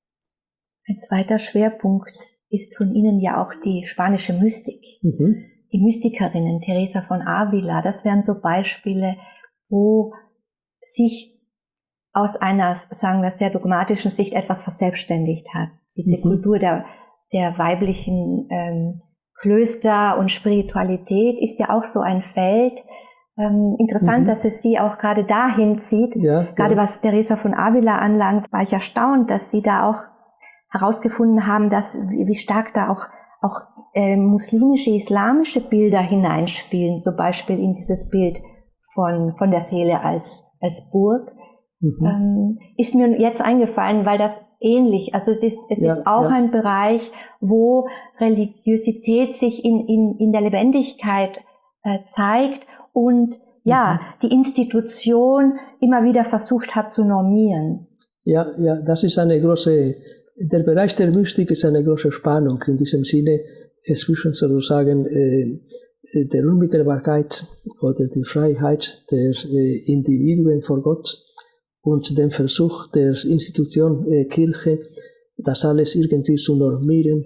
Ein zweiter Schwerpunkt ist von Ihnen ja auch die spanische Mystik. Mhm. Die Mystikerinnen, Teresa von Avila, das wären so Beispiele, wo sich aus einer, sagen wir, sehr dogmatischen Sicht etwas verselbstständigt hat. Diese mhm. Kultur der, der weiblichen ähm, Klöster und Spiritualität ist ja auch so ein Feld. Ähm, interessant, mhm. dass es Sie auch gerade dahin zieht. Ja, gerade ja. Was Teresa von Avila anlangt, war ich erstaunt, dass Sie da auch herausgefunden haben, dass wie stark da auch auch äh, muslimische, islamische Bilder hineinspielen, zum Beispiel in dieses Bild von von der Seele als als Burg. Mhm. Ähm, ist mir jetzt eingefallen, weil das ähnlich, also es ist es ja, ist auch ja. ein Bereich, wo Religiosität sich in in in der Lebendigkeit äh, zeigt und ja, mhm. die Institution immer wieder versucht hat zu normieren. Ja, ja, das ist eine große, der Bereich der Mystik ist eine große Spannung in diesem Sinne zwischen sozusagen äh, der Unmittelbarkeit oder die Freiheit der äh, Individuen vor Gott und dem Versuch der Institution äh, Kirche, das alles irgendwie zu normieren,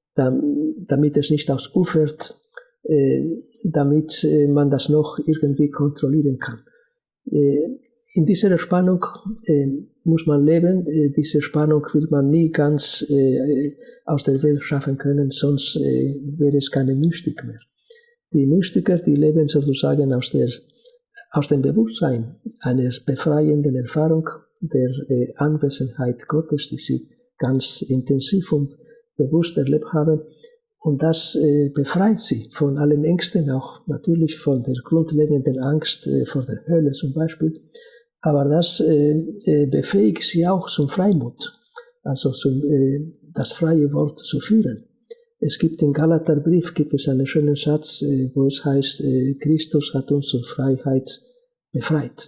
damit es nicht ausufert, äh, damit äh, man das noch irgendwie kontrollieren kann. Äh, in dieser Spannung äh, muss man leben. Äh, diese Spannung wird man nie ganz äh, aus der Welt schaffen können, sonst äh, wäre es keine Mystik mehr. Die Mystiker, die leben sozusagen aus, der, aus dem Bewusstsein einer befreienden Erfahrung der äh, Anwesenheit Gottes, die sie ganz intensiv und bewusst erlebt haben. Und das äh, befreit sie von allen Ängsten, auch natürlich von der grundlegenden Angst äh, vor der Hölle zum Beispiel. Aber das äh, äh, befähigt sie auch zum Freimut, also zum, äh, das freie Wort zu führen. Es gibt im Galaterbrief gibt es einen schönen Satz, äh, wo es heißt, äh, Christus hat uns zur Freiheit befreit.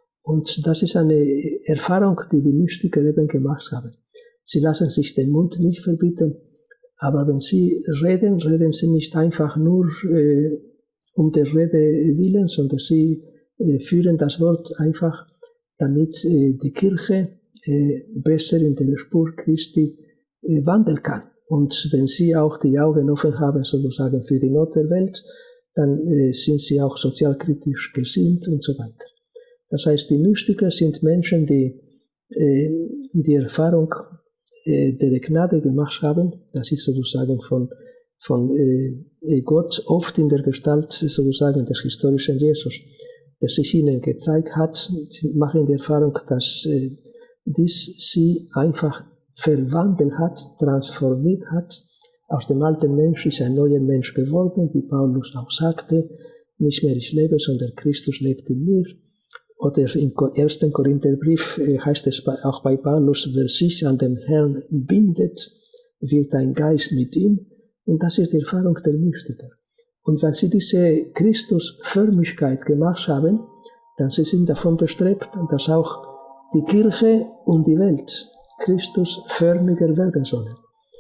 Und das ist eine Erfahrung, die die Mystiker eben gemacht haben. Sie lassen sich den Mund nicht verbieten, aber wenn sie reden, reden sie nicht einfach nur äh, um der Rede willen, sondern sie äh, führen das Wort einfach, damit äh, die Kirche äh, besser in der Spur Christi äh, wandeln kann. Und wenn sie auch die Augen offen haben, sozusagen für die Not der Welt, dann äh, sind sie auch sozialkritisch gesinnt und so weiter. Das heißt, die Mystiker sind Menschen, die äh, die Erfahrung äh, der Gnade gemacht haben. Das ist sozusagen von, von äh, Gott oft in der Gestalt sozusagen des historischen Jesus, der sich ihnen gezeigt hat. Sie machen die Erfahrung, dass äh, dies sie einfach verwandelt hat, transformiert hat. Aus dem alten Mensch ist ein neuer Mensch geworden, wie Paulus auch sagte, nicht mehr ich lebe, sondern Christus lebt in mir. Oder im ersten Korintherbrief heißt es auch bei Paulus, wer sich an den Herrn bindet, wird ein Geist mit ihm. Und das ist die Erfahrung der Mystiker. Und wenn sie diese Christusförmigkeit gemacht haben, dann sie sind davon bestrebt, dass auch die Kirche und die Welt Christusförmiger werden sollen.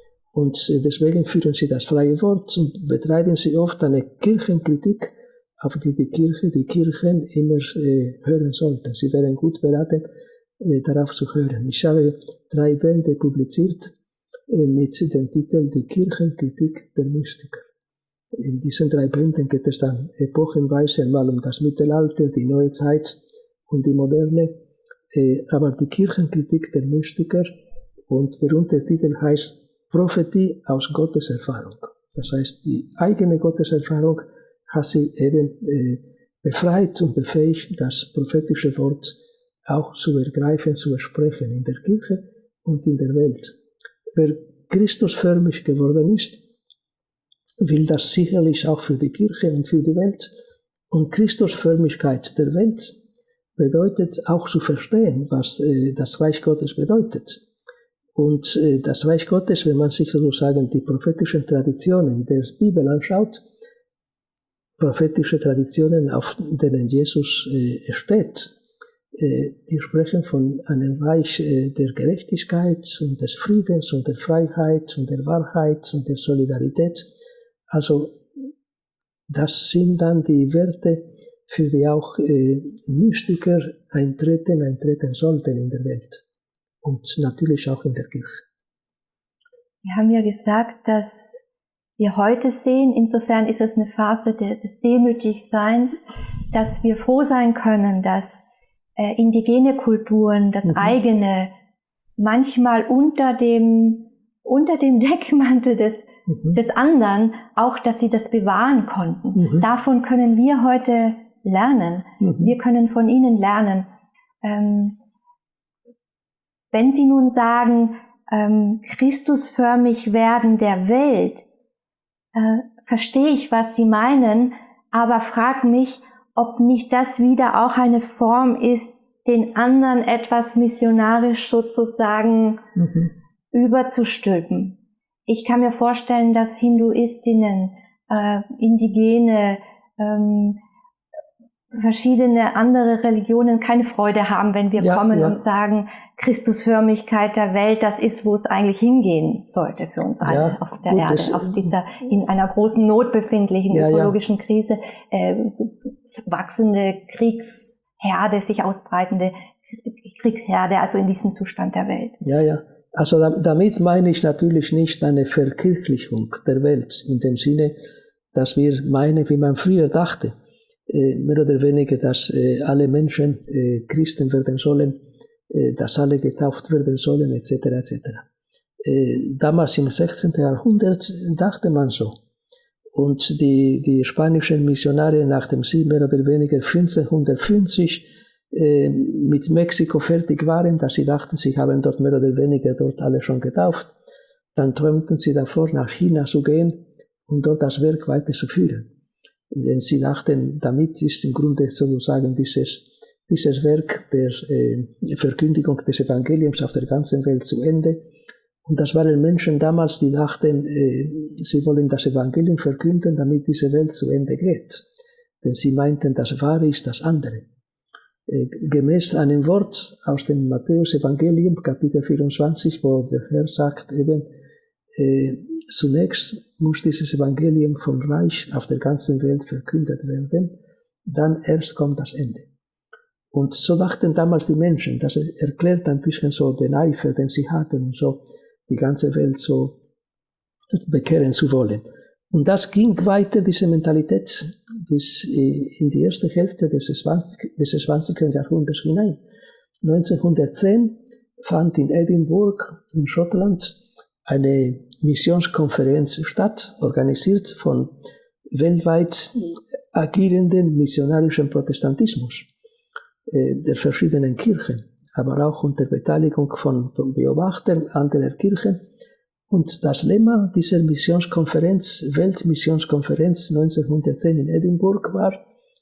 Und deswegen führen sie das freie Wort und betreiben sie oft eine Kirchenkritik, auf die die Kirche, die Kirchen immer äh, hören sollten. Sie wären gut beraten, äh, darauf zu hören. Ich habe drei Bände publiziert äh, mit dem Titel Die Kirchenkritik der Mystiker. In diesen drei Bänden geht es dann epochenweise einmal um das Mittelalter, die Neue Zeit und die Moderne. Äh, aber die Kirchenkritik der Mystiker und der Untertitel heißt Prophetie aus Gotteserfahrung. Das heißt, die eigene Gotteserfahrung hat sie eben äh, befreit und befähigt, das prophetische Wort auch zu ergreifen, zu sprechen in der Kirche und in der Welt. Wer Christusförmig geworden ist, will das sicherlich auch für die Kirche und für die Welt. Und Christusförmigkeit der Welt bedeutet auch zu verstehen, was äh, das Reich Gottes bedeutet. Und äh, das Reich Gottes, wenn man sich sozusagen die prophetischen Traditionen der Bibel anschaut, prophetische Traditionen, auf denen Jesus äh, steht, äh, die sprechen von einem Reich äh, der Gerechtigkeit und des Friedens und der Freiheit und der Wahrheit und der Solidarität. Also das sind dann die Werte, für die auch äh, Mystiker eintreten, eintreten sollten in der Welt und natürlich auch in der Kirche. Wir haben ja gesagt, dass wir heute sehen, insofern ist es eine Phase des Demütigseins, dass wir froh sein können, dass äh, indigene Kulturen, das mhm. eigene, manchmal unter dem, unter dem Deckmantel des, mhm. des anderen, auch, dass sie das bewahren konnten. Mhm. Davon können wir heute lernen. Mhm. Wir können von ihnen lernen. Ähm, wenn Sie nun sagen, ähm, Christusförmig werden der Welt, äh, verstehe ich, was Sie meinen, aber frag mich, ob nicht das wieder auch eine Form ist, den anderen etwas missionarisch sozusagen mhm. überzustülpen. Ich kann mir vorstellen, dass Hinduistinnen, äh, Indigene, ähm, verschiedene andere Religionen keine Freude haben, wenn wir ja, kommen ja. und sagen, Christusförmigkeit der Welt, das ist, wo es eigentlich hingehen sollte für uns alle ja, auf der gut, Erde, auf dieser in einer großen Not befindlichen ja, ökologischen ja. Krise, äh, wachsende Kriegsherde, sich ausbreitende Kriegsherde, also in diesem Zustand der Welt. Ja, ja. Also damit meine ich natürlich nicht eine Verkirchlichung der Welt, in dem Sinne, dass wir meinen, wie man früher dachte, äh, mehr oder weniger, dass äh, alle Menschen äh, Christen werden sollen, äh, dass alle getauft werden sollen, et cetera et cetera. Äh, damals im sechzehnten Jahrhundert dachte man so. Und die, die spanischen Missionare, nachdem sie mehr oder weniger fünfzehnhundertfünfzig äh, mit Mexiko fertig waren, dass sie dachten, sie haben dort mehr oder weniger dort alle schon getauft, dann träumten sie davor, nach China zu gehen und dort das Werk weiterzuführen. Denn sie dachten, damit ist im Grunde sozusagen dieses, dieses Werk der äh, Verkündigung des Evangeliums auf der ganzen Welt zu Ende. Und das waren Menschen damals, die dachten, äh, sie wollen das Evangelium verkünden, damit diese Welt zu Ende geht. Denn sie meinten, das Wahre ist das andere. Äh, gemäß einem Wort aus dem Matthäus-Evangelium, Kapitel vierundzwanzig, wo der Herr sagt eben, äh, zunächst muss dieses Evangelium vom Reich auf der ganzen Welt verkündet werden, dann erst kommt das Ende. Und so dachten damals die Menschen, das erklärt ein bisschen so den Eifer, den sie hatten, und so die ganze Welt so bekehren zu wollen. Und das ging weiter, diese Mentalität, bis in die erste Hälfte des zwanzigsten Jahrhunderts hinein. neunzehnhundertzehn fand in Edinburgh in Schottland eine Missionskonferenz statt, organisiert von weltweit agierenden missionarischen Protestantismus der verschiedenen Kirchen, aber auch unter Beteiligung von Beobachtern anderer Kirchen. Und das Lemma dieser Missionskonferenz, Weltmissionskonferenz neunzehnhundertzehn in Edinburgh war,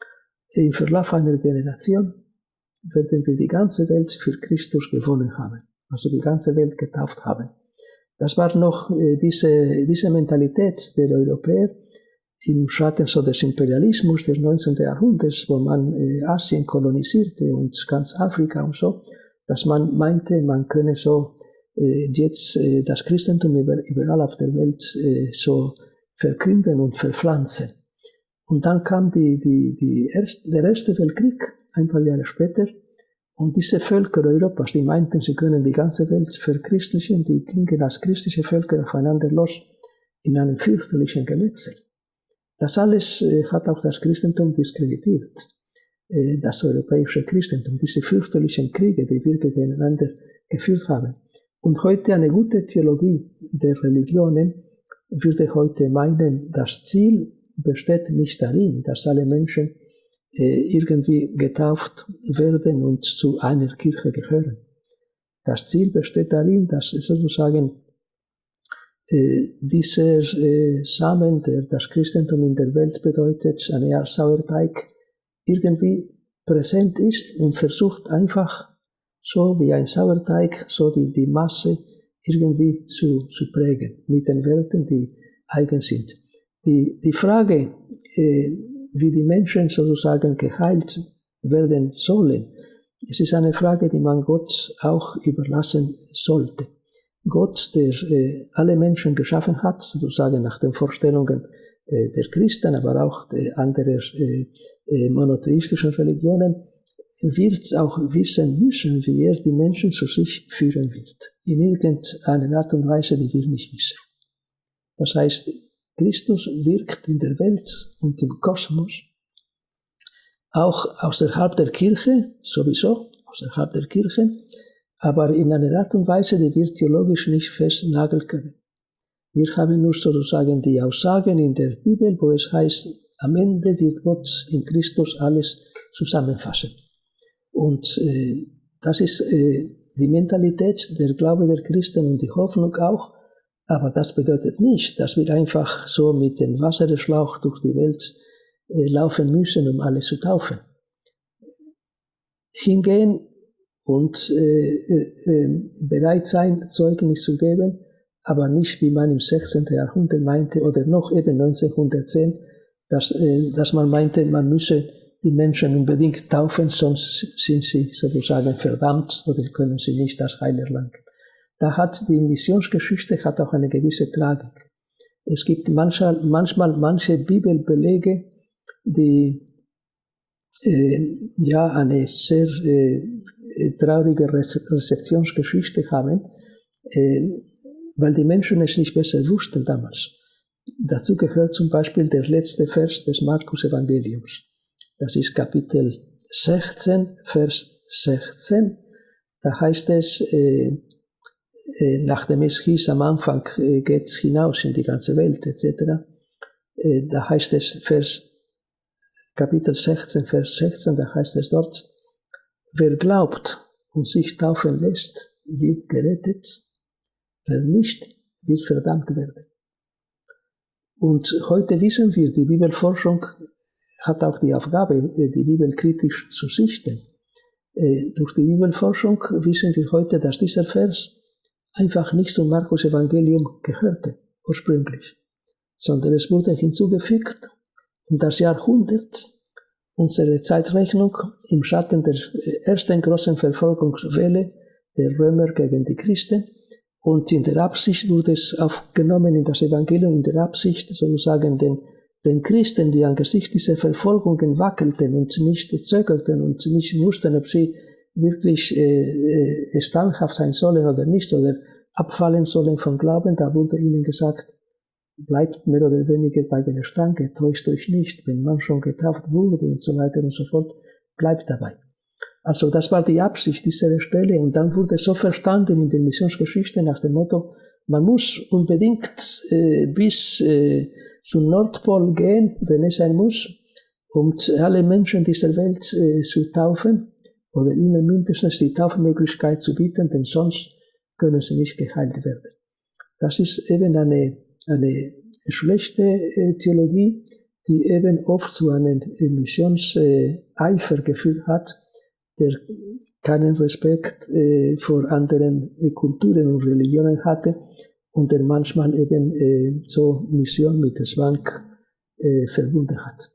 im Verlauf einer Generation werden wir die ganze Welt für Christus gewonnen haben, also die ganze Welt getauft haben. Das war noch äh, diese, diese Mentalität der Europäer im Schatten so des Imperialismus des neunzehnten Jahrhunderts, wo man äh, Asien kolonisierte und ganz Afrika und so, dass man meinte, man könne so äh, jetzt äh, das Christentum über, überall auf der Welt äh, so verkünden und verpflanzen. Und dann kam die, die, die erst, der Erste Weltkrieg, ein paar Jahre später, und diese Völker Europas, die meinten, sie können die ganze Welt verchristlichen, die gingen als christliche Völker aufeinander los in einem fürchterlichen Gemetzel. Das alles äh, hat auch das Christentum diskreditiert. äh, das europäische Christentum, diese fürchterlichen Kriege, die wir gegeneinander geführt haben. Und heute eine gute Theologie der Religionen würde heute meinen, das Ziel besteht nicht darin, dass alle Menschen äh, irgendwie getauft werden und zu einer Kirche gehören. Das Ziel besteht darin, dass sozusagen äh, dieser äh, Samen, der das Christentum in der Welt bedeutet, eine Art Sauerteig, irgendwie präsent ist und versucht einfach so wie ein Sauerteig, so die, die Masse irgendwie zu, zu prägen, mit den Werten, die eigen sind. Die, die Frage, äh, wie die Menschen sozusagen geheilt werden sollen, es ist eine Frage, die man Gott auch überlassen sollte. Gott, der äh, alle Menschen geschaffen hat, sozusagen nach den Vorstellungen äh, der Christen, aber auch der anderen äh, äh, monotheistischen Religionen, wird auch wissen müssen, wie er die Menschen zu sich führen wird. In irgendeiner Art und Weise, die wir nicht wissen. Das heißt, Christus wirkt in der Welt und im Kosmos, auch außerhalb der Kirche, sowieso, außerhalb der Kirche, aber in einer Art und Weise, die wir theologisch nicht festnageln können. Wir haben nur sozusagen die Aussagen in der Bibel, wo es heißt, am Ende wird Gott in Christus alles zusammenfassen. Und äh, das ist äh, die Mentalität, der Glaube der Christen und die Hoffnung auch. Aber das bedeutet nicht, dass wir einfach so mit dem Wasserschlauch durch die Welt äh, laufen müssen, um alle zu taufen. Hingehen und äh, äh, bereit sein, Zeugnis zu geben, aber nicht, wie man im sechzehnten Jahrhundert meinte, oder noch eben neunzehnhundertzehn, dass, äh, dass man meinte, man müsse die Menschen unbedingt taufen, sonst sind sie sozusagen verdammt oder können sie nicht das Heil erlangen. Da hat die Missionsgeschichte hat auch eine gewisse Tragik. Es gibt manchmal, manchmal manche Bibelbelege, die äh, ja eine sehr äh, traurige Rezeptionsgeschichte haben, äh, weil die Menschen es nicht besser wussten damals. Dazu gehört zum Beispiel der letzte Vers des Markus-Evangeliums. Das ist Kapitel sechzehn, Vers sechzehn. Da heißt es, äh, äh, nachdem es hieß, am Anfang äh, geht hinaus in die ganze Welt, et cetera. Äh, da heißt es, Vers, Kapitel sechzehn, Vers sechzehn, da heißt es dort, wer glaubt und sich taufen lässt, wird gerettet, wer nicht, wird verdammt werden. Und heute wissen wir, die Bibelforschung hat auch die Aufgabe, die Bibel kritisch zu sichten. Durch die Bibelforschung wissen wir heute, dass dieser Vers einfach nicht zum Markus-Evangelium gehörte, ursprünglich, sondern es wurde hinzugefügt, um das Jahrhundert, unsere Zeitrechnung im Schatten der ersten großen Verfolgungswelle der Römer gegen die Christen, und in der Absicht wurde es aufgenommen in das Evangelium, in der Absicht sozusagen den Den Christen, die angesichts dieser Verfolgungen wackelten und nicht zögerten und nicht wussten, ob sie wirklich äh, äh, standhaft sein sollen oder nicht, oder abfallen sollen vom Glauben, da wurde ihnen gesagt, bleibt mehr oder weniger bei der Stange, täuscht euch nicht, wenn man schon getauft wurde und so weiter und so fort, bleibt dabei. Also das war die Absicht dieser Stelle, und dann wurde so verstanden in der Missionsgeschichte nach dem Motto, man muss unbedingt äh, bis äh, zum Nordpol gehen, wenn es sein muss, um alle Menschen dieser Welt äh, zu taufen oder ihnen mindestens die Taufmöglichkeit zu bieten, denn sonst können sie nicht geheilt werden. Das ist eben eine, eine schlechte äh, Theologie, die eben oft zu einem Missionseifer äh, geführt hat, der keinen Respekt äh, vor anderen äh, Kulturen und Religionen hatte und der manchmal eben äh, so Mission mit Zwang äh, verbunden hat.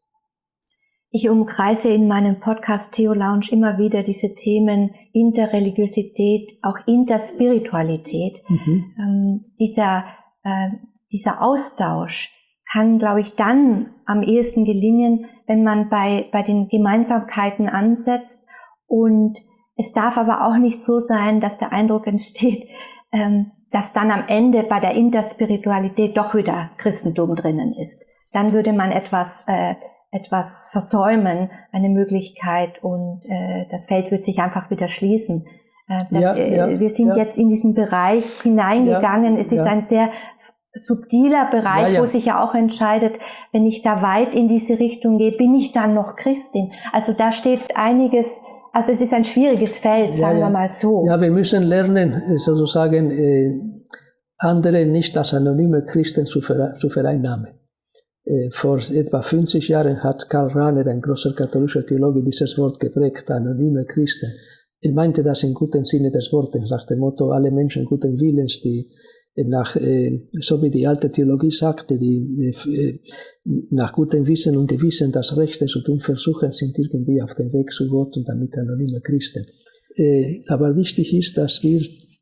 Ich umkreise in meinem Podcast Theo Lounge immer wieder diese Themen Interreligiosität, auch Interspiritualität. Mhm. Ähm, dieser, äh, dieser Austausch kann, glaube ich, dann am ehesten gelingen, wenn man bei, bei den Gemeinsamkeiten ansetzt. Und es darf aber auch nicht so sein, dass der Eindruck entsteht, ähm, dass dann am Ende bei der Interspiritualität doch wieder Christentum drinnen ist. Dann würde man etwas äh, etwas versäumen, eine Möglichkeit, und äh, das Feld wird sich einfach wieder schließen. Äh, das, ja, ja, äh, wir sind ja. jetzt in diesen Bereich hineingegangen. Ja, es ist ja. ein sehr subtiler Bereich, ja, ja. wo sich ja auch entscheidet, wenn ich da weit in diese Richtung gehe, bin ich dann noch Christin? Also da steht einiges, also es ist ein schwieriges Feld, sagen ja, ja. wir mal so. Ja, wir müssen lernen, sozusagen, äh, andere nicht als anonyme Christen zu, ver zu vereinnahmen. Äh, vor etwa fünfzig Jahren hat Karl Rahner, ein großer katholischer Theologe, dieses Wort geprägt, anonyme Christen. Er meinte das im guten Sinne des Wortes, nach dem Motto, alle Menschen guten Willens, die nach, äh, so wie die alte Theologie sagte, die äh, nach gutem Wissen und Gewissen das Rechte zu tun versuchen, sind irgendwie auf dem Weg zu Gott und damit anonyme Christen. Äh, aber wichtig ist, dass wir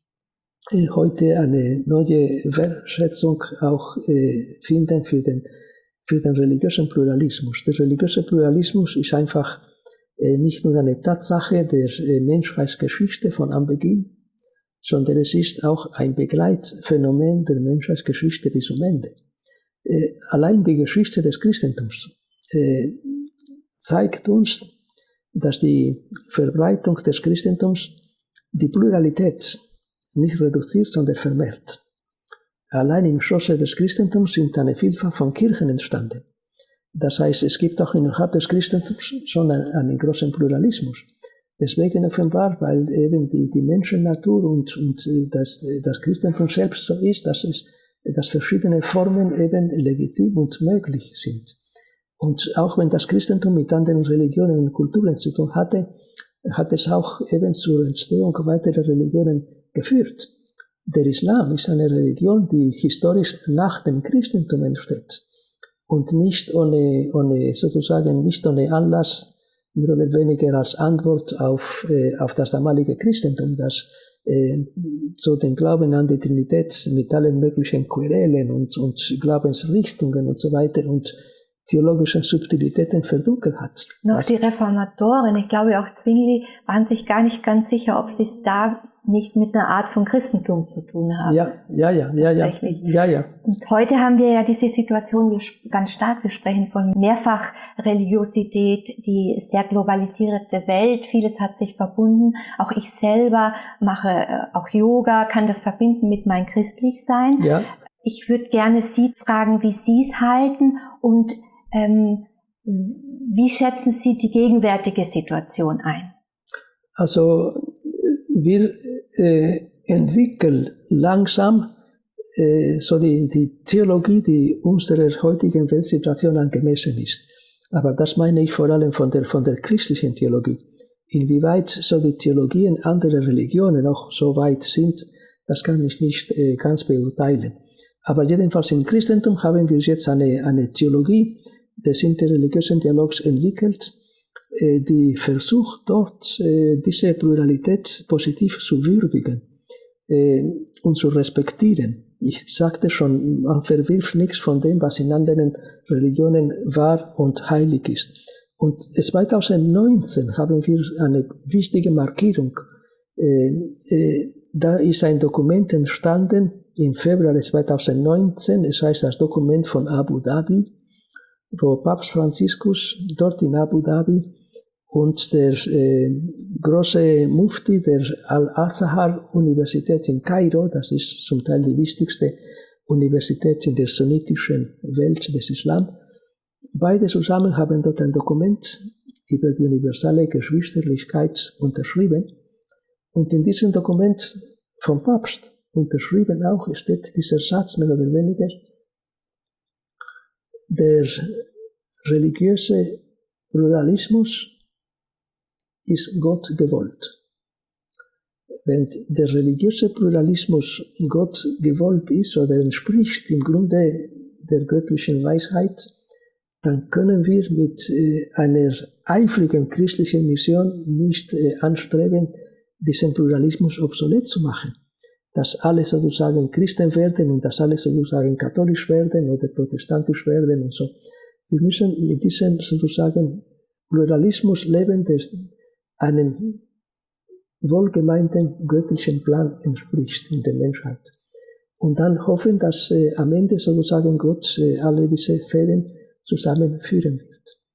äh, heute eine neue Wertschätzung auch äh, finden für den, für den religiösen Pluralismus. Der religiöse Pluralismus ist einfach äh, nicht nur eine Tatsache der äh, Menschheitsgeschichte von Anbeginn, sondern es ist auch ein Begleitphänomen der Menschheitsgeschichte bis zum Ende. Äh, allein die Geschichte des Christentums äh, zeigt uns, dass die Verbreitung des Christentums die Pluralität nicht reduziert, sondern vermehrt. Allein im Schoße des Christentums sind eine Vielfalt von Kirchen entstanden. Das heißt, es gibt auch innerhalb des Christentums schon einen, einen großen Pluralismus. Deswegen offenbar, weil eben die, die Menschennatur und, und das, das Christentum selbst so ist, dass es, dass verschiedene Formen eben legitim und möglich sind. Und auch wenn das Christentum mit anderen Religionen und Kulturen zu tun hatte, hat es auch eben zur Entstehung weiterer Religionen geführt. Der Islam ist eine Religion, die historisch nach dem Christentum entsteht und nicht ohne, ohne sozusagen nicht ohne Anlass, mehr oder weniger als Antwort auf, äh, auf das damalige Christentum, das äh, so den Glauben an die Trinität mit allen möglichen Querelen und, und Glaubensrichtungen und so weiter und theologischen Subtilitäten verdunkelt hat. Noch die Reformatoren, ich glaube auch Zwingli, waren sich gar nicht ganz sicher, ob sie es da nicht mit einer Art von Christentum zu tun haben. Ja, ja, ja, ja, ja, ja, ja. Und heute haben wir ja diese Situation ganz stark. Wir sprechen von Mehrfachreligiosität, die sehr globalisierte Welt. Vieles hat sich verbunden. Auch ich selber mache auch Yoga, kann das verbinden mit meinem Christlichsein. Ja. Ich würde gerne Sie fragen, wie Sie es halten und ähm, wie schätzen Sie die gegenwärtige Situation ein? Also wir äh, entwickeln langsam äh, so die, die Theologie, die unserer heutigen Weltsituation angemessen ist. Aber das meine ich vor allem von der, von der christlichen Theologie. Inwieweit so die Theologien anderer Religionen auch so weit sind, das kann ich nicht äh, ganz beurteilen. Aber jedenfalls im Christentum haben wir jetzt eine, eine Theologie des interreligiösen Dialogs entwickelt, die versucht dort, diese Pluralität positiv zu würdigen und zu respektieren. Ich sagte schon, man verwirft nichts von dem, was in anderen Religionen wahr und heilig ist. Und zweitausendneunzehn haben wir eine wichtige Markierung. Da ist ein Dokument entstanden im Februar zweitausendneunzehn, es heißt das Dokument von Abu Dhabi, wo Papst Franziskus dort in Abu Dhabi und der äh, große Mufti der Al-Azhar-Universität in Kairo, das ist zum Teil die wichtigste Universität in der sunnitischen Welt des Islam, beide zusammen haben dort ein Dokument über die universelle Geschwisterlichkeit unterschrieben. Und in diesem Dokument vom Papst unterschrieben auch steht dieser Satz mehr oder weniger: Der religiöse Pluralismus ist Gott gewollt. Wenn der religiöse Pluralismus Gott gewollt ist oder entspricht im Grunde der göttlichen Weisheit, dann können wir mit äh, einer eifrigen christlichen Mission nicht äh, anstreben, diesen Pluralismus obsolet zu machen. Dass alle sozusagen Christen werden und dass alle sozusagen katholisch werden oder protestantisch werden und so. Wir müssen mit diesem sozusagen Pluralismus leben, der einen wohlgemeinten göttlichen Plan entspricht in der Menschheit. Und dann hoffen, dass äh, am Ende sozusagen Gott äh, alle diese Fäden zusammenführen wird.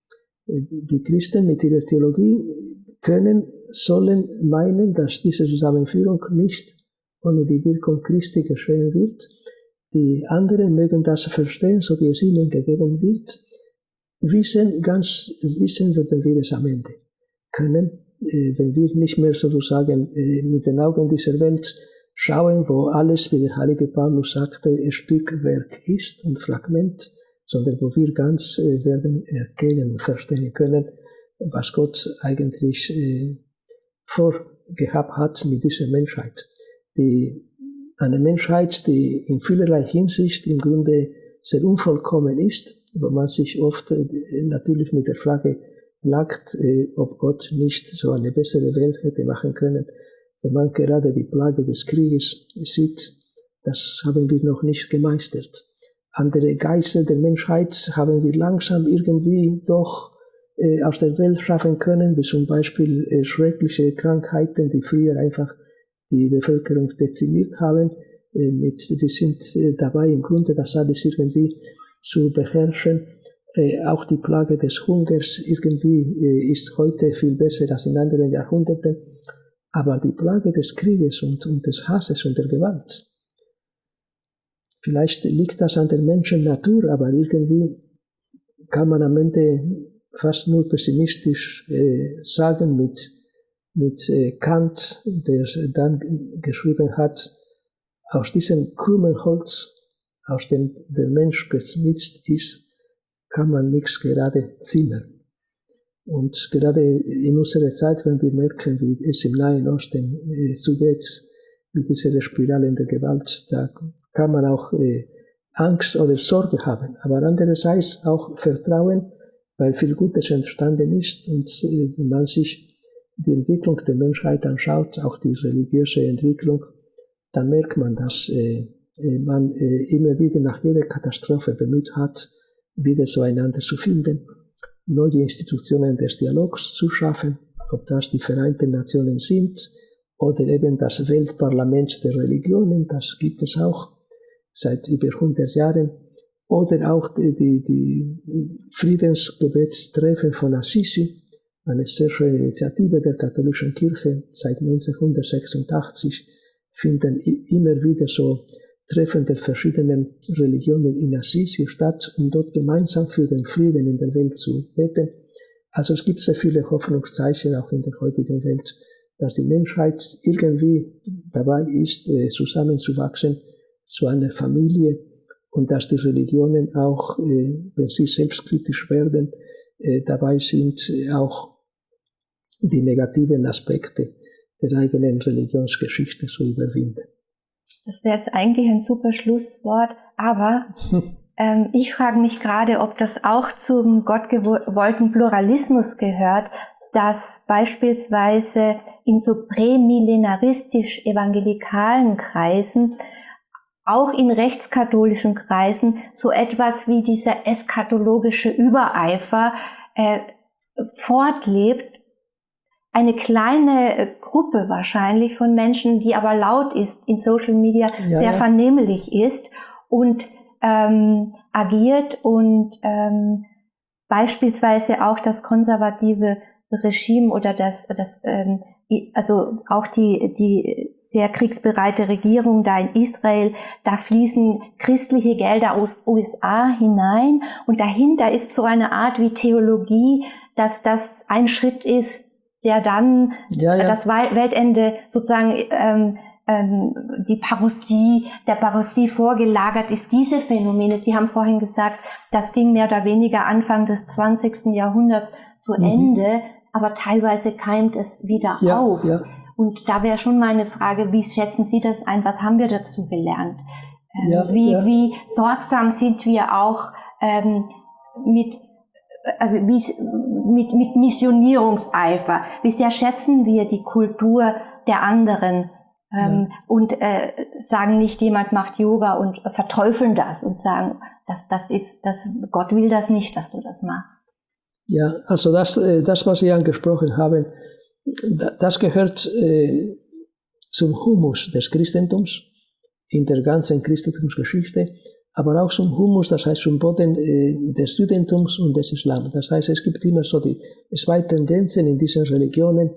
Die Christen mit ihrer Theologie können, sollen meinen, dass diese Zusammenführung nicht ohne die Wirkung Christi geschehen wird. Die anderen mögen das verstehen, so wie es ihnen gegeben wird. Wissen, ganz wissen würden wir es am Ende können, wenn wir nicht mehr sozusagen mit den Augen dieser Welt schauen, wo alles, wie der heilige Paulus sagte, ein Stückwerk ist und Fragment, sondern wo wir ganz äh, werden erkennen und verstehen können, was Gott eigentlich äh, vorgehabt hat mit dieser Menschheit. Die, eine Menschheit, die in vielerlei Hinsicht im Grunde sehr unvollkommen ist, wo man sich oft äh, natürlich mit der Frage plagt, äh, ob Gott nicht so eine bessere Welt hätte machen können. Wenn man gerade die Plage des Krieges sieht, das haben wir noch nicht gemeistert. Andere Geißel der Menschheit haben wir langsam irgendwie doch äh, aus der Welt schaffen können, wie zum Beispiel äh, schreckliche Krankheiten, die früher einfach die Bevölkerung dezimiert haben. Äh, mit, wir sind äh, dabei, im Grunde das alles irgendwie zu beherrschen. Äh, auch die Plage des Hungers irgendwie äh, ist heute viel besser als in anderen Jahrhunderten. Aber die Plage des Krieges und, und des Hasses und der Gewalt, vielleicht liegt das an der Menschennatur, aber irgendwie kann man am Ende fast nur pessimistisch äh, sagen mit, mit äh, Kant, der dann geschrieben hat, aus diesem krummen Holz, aus dem der Mensch geschnitzt ist, kann man nichts gerade zimmern. Und gerade in unserer Zeit, wenn wir merken, wie es im Nahen Osten äh, zugeht, mit dieser Spirale der Gewalt, da kann man auch äh, Angst oder Sorge haben. Aber andererseits auch Vertrauen, weil viel Gutes entstanden ist. Und äh, wenn man sich die Entwicklung der Menschheit anschaut, auch die religiöse Entwicklung, dann merkt man, dass äh, man äh, immer wieder nach jeder Katastrophe bemüht hat, wieder zueinander zu finden, neue Institutionen des Dialogs zu schaffen, ob das die Vereinten Nationen sind oder eben das Weltparlament der Religionen, das gibt es auch seit über hundert Jahren, oder auch die, die, die Friedensgebetstreffen von Assisi, eine sehr schöne Initiative der katholischen Kirche. Seit neunzehnhundertsechsundachtzig finden immer wieder so Treffen der verschiedenen Religionen in Assisi statt, um dort gemeinsam für den Frieden in der Welt zu beten. Also es gibt sehr viele Hoffnungszeichen auch in der heutigen Welt, dass die Menschheit irgendwie dabei ist, zusammenzuwachsen zu einer Familie und dass die Religionen auch, wenn sie selbstkritisch werden, dabei sind, auch die negativen Aspekte der eigenen Religionsgeschichte zu überwinden. Das wäre jetzt eigentlich ein super Schlusswort, aber ähm, ich frage mich gerade, ob das auch zum gottgewollten Pluralismus gehört, dass beispielsweise in so prämillenaristisch-evangelikalen Kreisen, auch in rechtskatholischen Kreisen, so etwas wie dieser eschatologische Übereifer äh, fortlebt. Eine kleine Gruppe wahrscheinlich von Menschen, die aber laut ist, in Social Media ja, sehr ja. vernehmlich ist und ähm, agiert und ähm, beispielsweise auch das konservative Regime oder das, das ähm, also auch die, die sehr kriegsbereite Regierung da in Israel, da fließen christliche Gelder aus U S A hinein und dahinter ist so eine Art wie Theologie, dass das ein Schritt ist, der dann ja, ja. das Weltende sozusagen ähm, ähm, die Parousie, der Parousie vorgelagert ist. Diese Phänomene, Sie haben vorhin gesagt, das ging mehr oder weniger Anfang des zwanzigsten Jahrhunderts zu mhm. Ende, aber teilweise keimt es wieder ja, auf. Ja. Und da wäre schon meine Frage, wie schätzen Sie das ein? Was haben wir dazu gelernt? Ähm, ja, wie, ja. wie sorgsam sind wir auch ähm, mit Also wie, mit, mit Missionierungseifer. Wie sehr schätzen wir die Kultur der anderen ähm, ja. und äh, sagen nicht, jemand macht Yoga und verteufeln das und sagen, das, das ist, das, Gott will das nicht, dass du das machst. Ja, also das, das was Sie angesprochen haben, das gehört äh, zum Humus des Christentums in der ganzen Christentumsgeschichte. aber auch zum Humus, das heißt zum Boden äh, des Judentums und des Islam. Das heißt, es gibt immer so die zwei Tendenzen in diesen Religionen.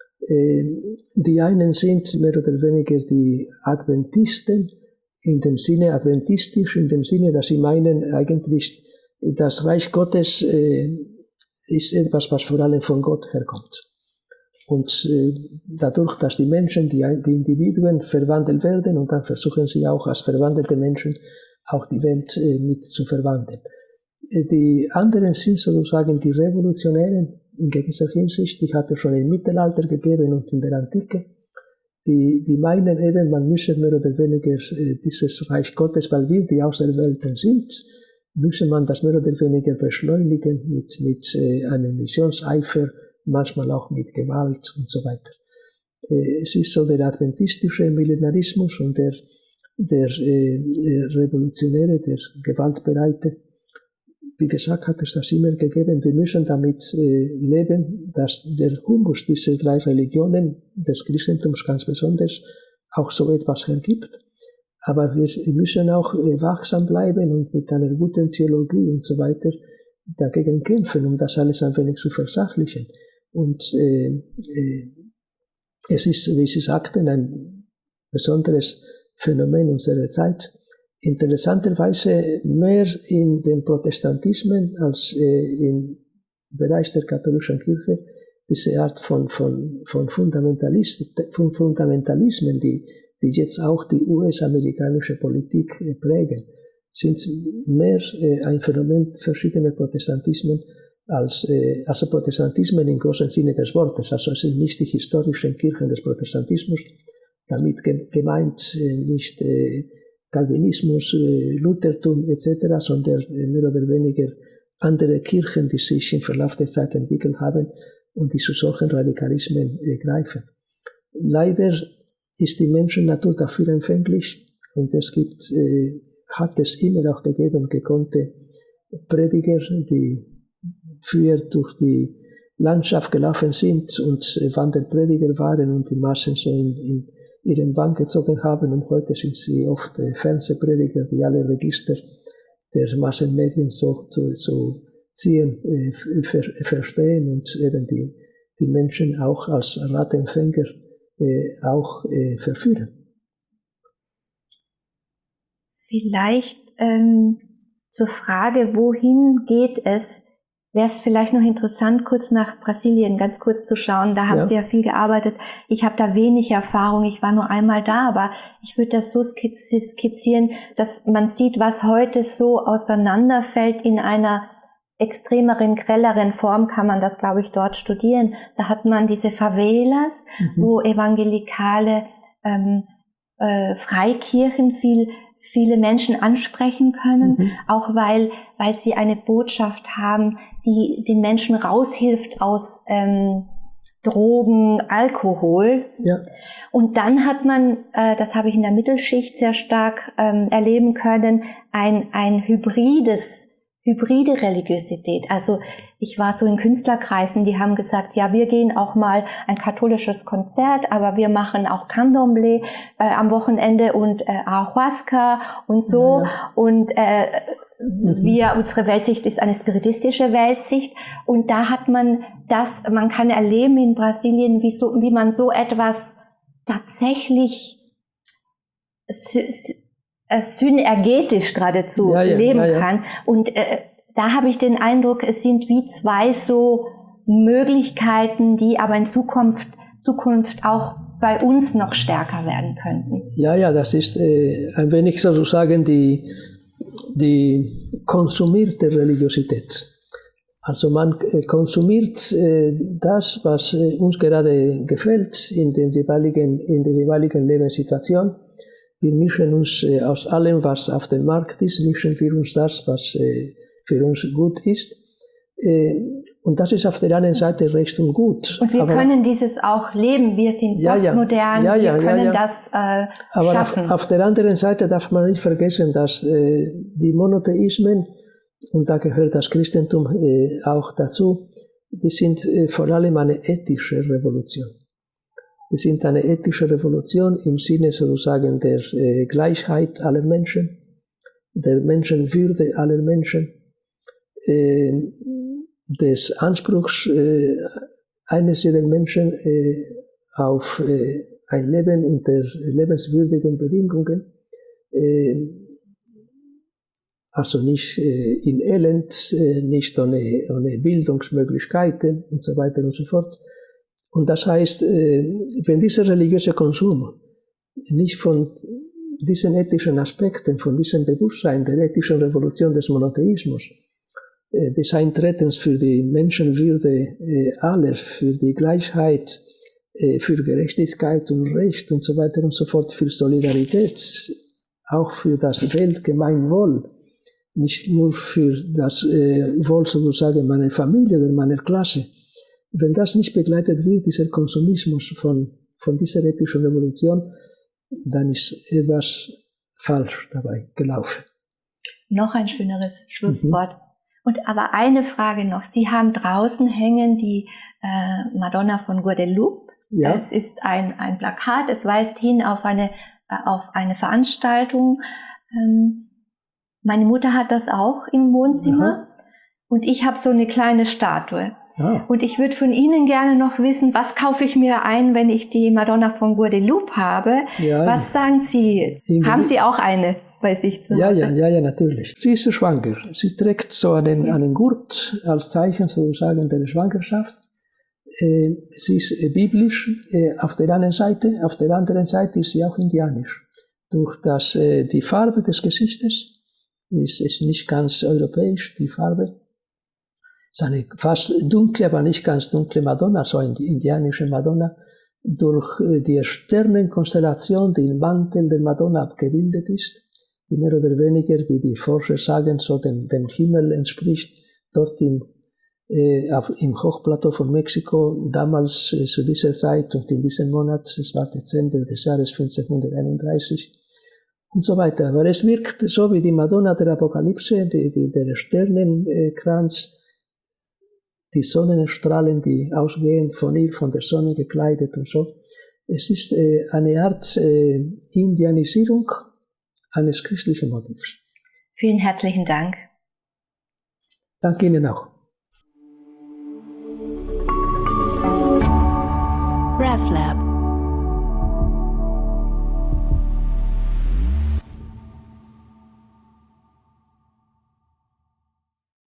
Äh, die einen sind mehr oder weniger die Adventisten, in dem Sinne adventistisch, in dem Sinne, dass sie meinen, eigentlich das Reich Gottes äh, ist etwas, was vor allem von Gott herkommt. Und äh, dadurch, dass die Menschen, die, die Individuen verwandelt werden, und dann versuchen sie auch als verwandelte Menschen auch die Welt äh, mit zu verwandeln. Die anderen sind sozusagen die Revolutionären in gewisser Hinsicht, die hat es schon im Mittelalter gegeben und in der Antike. Die, die meinen eben, man müsse mehr oder weniger äh, dieses Reich Gottes, weil wir die Auserwählten sind, müsse man das mehr oder weniger beschleunigen mit, mit äh, einem Missionseifer, manchmal auch mit Gewalt und so weiter. Äh, es ist so der adventistische Millenarismus und der, der äh, Revolutionäre, der Gewaltbereite. Wie gesagt, hat es das immer gegeben. Wir müssen damit äh, leben, dass der Humus dieser drei Religionen, des Christentums ganz besonders, auch so etwas hergibt. Aber wir müssen auch äh, wachsam bleiben und mit einer guten Theologie und so weiter dagegen kämpfen, um das alles ein wenig zu versachlichen. Und äh, äh, es ist, wie Sie sagten, ein besonderes Phänomen unserer Zeit. Interessanterweise mehr in den Protestantismen als äh, im Bereich der katholischen Kirche diese Art von, von, von, Fundamentalist, von Fundamentalismen, die, die jetzt auch die U S-amerikanische Politik äh, prägen, sind mehr äh, ein Phänomen verschiedener Protestantismen als äh, also Protestantismen im großen Sinne des Wortes. Also es sind nicht die historischen Kirchen des Protestantismus, damit ge gemeint äh, nicht äh, Calvinismus, Luthertum et cetera, sondern mehr oder weniger andere Kirchen, die sich im Verlauf der Zeit entwickelt haben und die zu solchen Radikalismen greifen. Leider ist die Menschennatur dafür empfänglich und es gibt, äh, hat es immer auch gegeben, gekonnte Prediger, die früher durch die Landschaft gelaufen sind und Wanderprediger waren und die Massen so in, in ihren Bann gezogen haben, und heute sind sie oft äh, Fernsehprediger, die alle Register der Massenmedien so zu, zu ziehen, äh, ver, verstehen und eben die, die Menschen auch als Ratempfänger äh, auch äh, verführen. Vielleicht ähm, zur Frage, wohin geht es, wäre es vielleicht noch interessant, kurz nach Brasilien ganz kurz zu schauen. Da haben ja. Sie ja viel gearbeitet. Ich habe da wenig Erfahrung. Ich war nur einmal da, aber ich würde das so skizzieren, dass man sieht, was heute so auseinanderfällt in einer extremeren, grelleren Form, kann man das, glaube ich, dort studieren. Da hat man diese Favelas, mhm. wo evangelikale ähm, äh, Freikirchen viel viele Menschen ansprechen können, mhm. auch weil weil sie eine Botschaft haben, die den Menschen raushilft aus ähm, Drogen, Alkohol. Ja. Und dann hat man, äh, das habe ich in der Mittelschicht sehr stark ähm, erleben können, ein ein hybrides hybride Religiosität. Also ich war so in Künstlerkreisen, die haben gesagt, ja, wir gehen auch mal ein katholisches Konzert, aber wir machen auch Candomblé äh, am Wochenende und äh, Ayahuasca und so. Ja, ja. Und äh, mhm. wir, unsere Weltsicht ist eine spiritistische Weltsicht. Und da hat man das, man kann erleben in Brasilien, wie, so, wie man so etwas tatsächlich synergetisch geradezu ja, ja, leben ja, ja. kann. Und äh, da habe ich den Eindruck, es sind wie zwei so Möglichkeiten, die aber in Zukunft, Zukunft auch bei uns noch stärker werden könnten. Ja, ja, das ist äh, ein wenig sozusagen die, die konsumierte Religiosität. Also man äh, konsumiert äh, das, was äh, uns gerade gefällt in, den jeweiligen, in der jeweiligen Lebenssituation. Wir mischen uns äh, aus allem, was auf dem Markt ist, mischen wir uns das, was äh, für uns gut ist. Äh, und das ist auf der anderen Seite recht und gut. Und wir aber, können dieses auch leben. Wir sind ja, postmodern, ja, ja, wir können ja, ja. das äh, aber schaffen. Auf, auf der anderen Seite darf man nicht vergessen, dass äh, die Monotheismen, und da gehört das Christentum äh, auch dazu, die sind äh, vor allem eine ethische Revolution. Die sind eine ethische Revolution im Sinne sozusagen der äh, Gleichheit aller Menschen, der Menschenwürde aller Menschen, äh, des Anspruchs äh, eines jeden Menschen äh, auf äh, ein Leben unter lebenswürdigen Bedingungen, äh, also nicht äh, in Elend, äh, nicht ohne, ohne Bildungsmöglichkeiten und so weiter und so fort. Und das heißt, äh, wenn dieser religiöse Konsum nicht von diesen ethischen Aspekten, von diesem Bewusstsein der ethischen Revolution des Monotheismus, äh, des Eintretens für die Menschenwürde äh, aller, für die Gleichheit, äh, für Gerechtigkeit und Recht und so weiter und so fort, für Solidarität, auch für das Weltgemeinwohl, nicht nur für das äh, Wohl sozusagen meiner Familie oder meiner Klasse. Wenn das nicht begleitet wird, dieser Konsumismus von, von dieser ethischen Revolution, dann ist etwas falsch dabei gelaufen. Noch ein schöneres Schlusswort. Mhm. Und aber eine Frage noch. Sie haben draußen hängen die äh, Madonna von Guadalupe. Ja. Es ist ein, ein Plakat, es weist hin auf eine, äh, auf eine Veranstaltung. Ähm, meine Mutter hat das auch im Wohnzimmer. Aha. Und ich habe so eine kleine Statue. Ah. Und ich würde von Ihnen gerne noch wissen, was kaufe ich mir ein, wenn ich die Madonna von Guadalupe habe? Ja, was sagen Sie? Haben Sie auch eine bei sich zu Hause? Ja, ja, ja, ja, natürlich. Sie ist schwanger. Sie trägt so einen, ja. einen Gurt als Zeichen sozusagen der Schwangerschaft. Äh, sie ist äh, biblisch äh, auf der einen Seite, auf der anderen Seite ist sie auch indianisch. Durch das, äh, die Farbe des Gesichtes ist, ist nicht ganz europäisch, die Farbe. Es ist eine fast dunkle, aber nicht ganz dunkle Madonna, so eine indianische Madonna, durch die Sternenkonstellation, die im Mantel der Madonna abgebildet ist, die mehr oder weniger, wie die Forscher sagen, so dem, dem Himmel entspricht, dort im, äh, auf, im Hochplateau von Mexiko, damals äh, zu dieser Zeit und in diesem Monat, es war Dezember des Jahres fünfzehnhunderteinunddreißig, und so weiter. Aber es wirkt so wie die Madonna der Apokalypse, die, die, der Sternenkranz, die Sonnenstrahlen, die ausgehend von ihr, von der Sonne gekleidet und so. Es ist äh, eine Art äh, Indianisierung eines christlichen Motivs. Vielen herzlichen Dank. Danke Ihnen auch. RefLab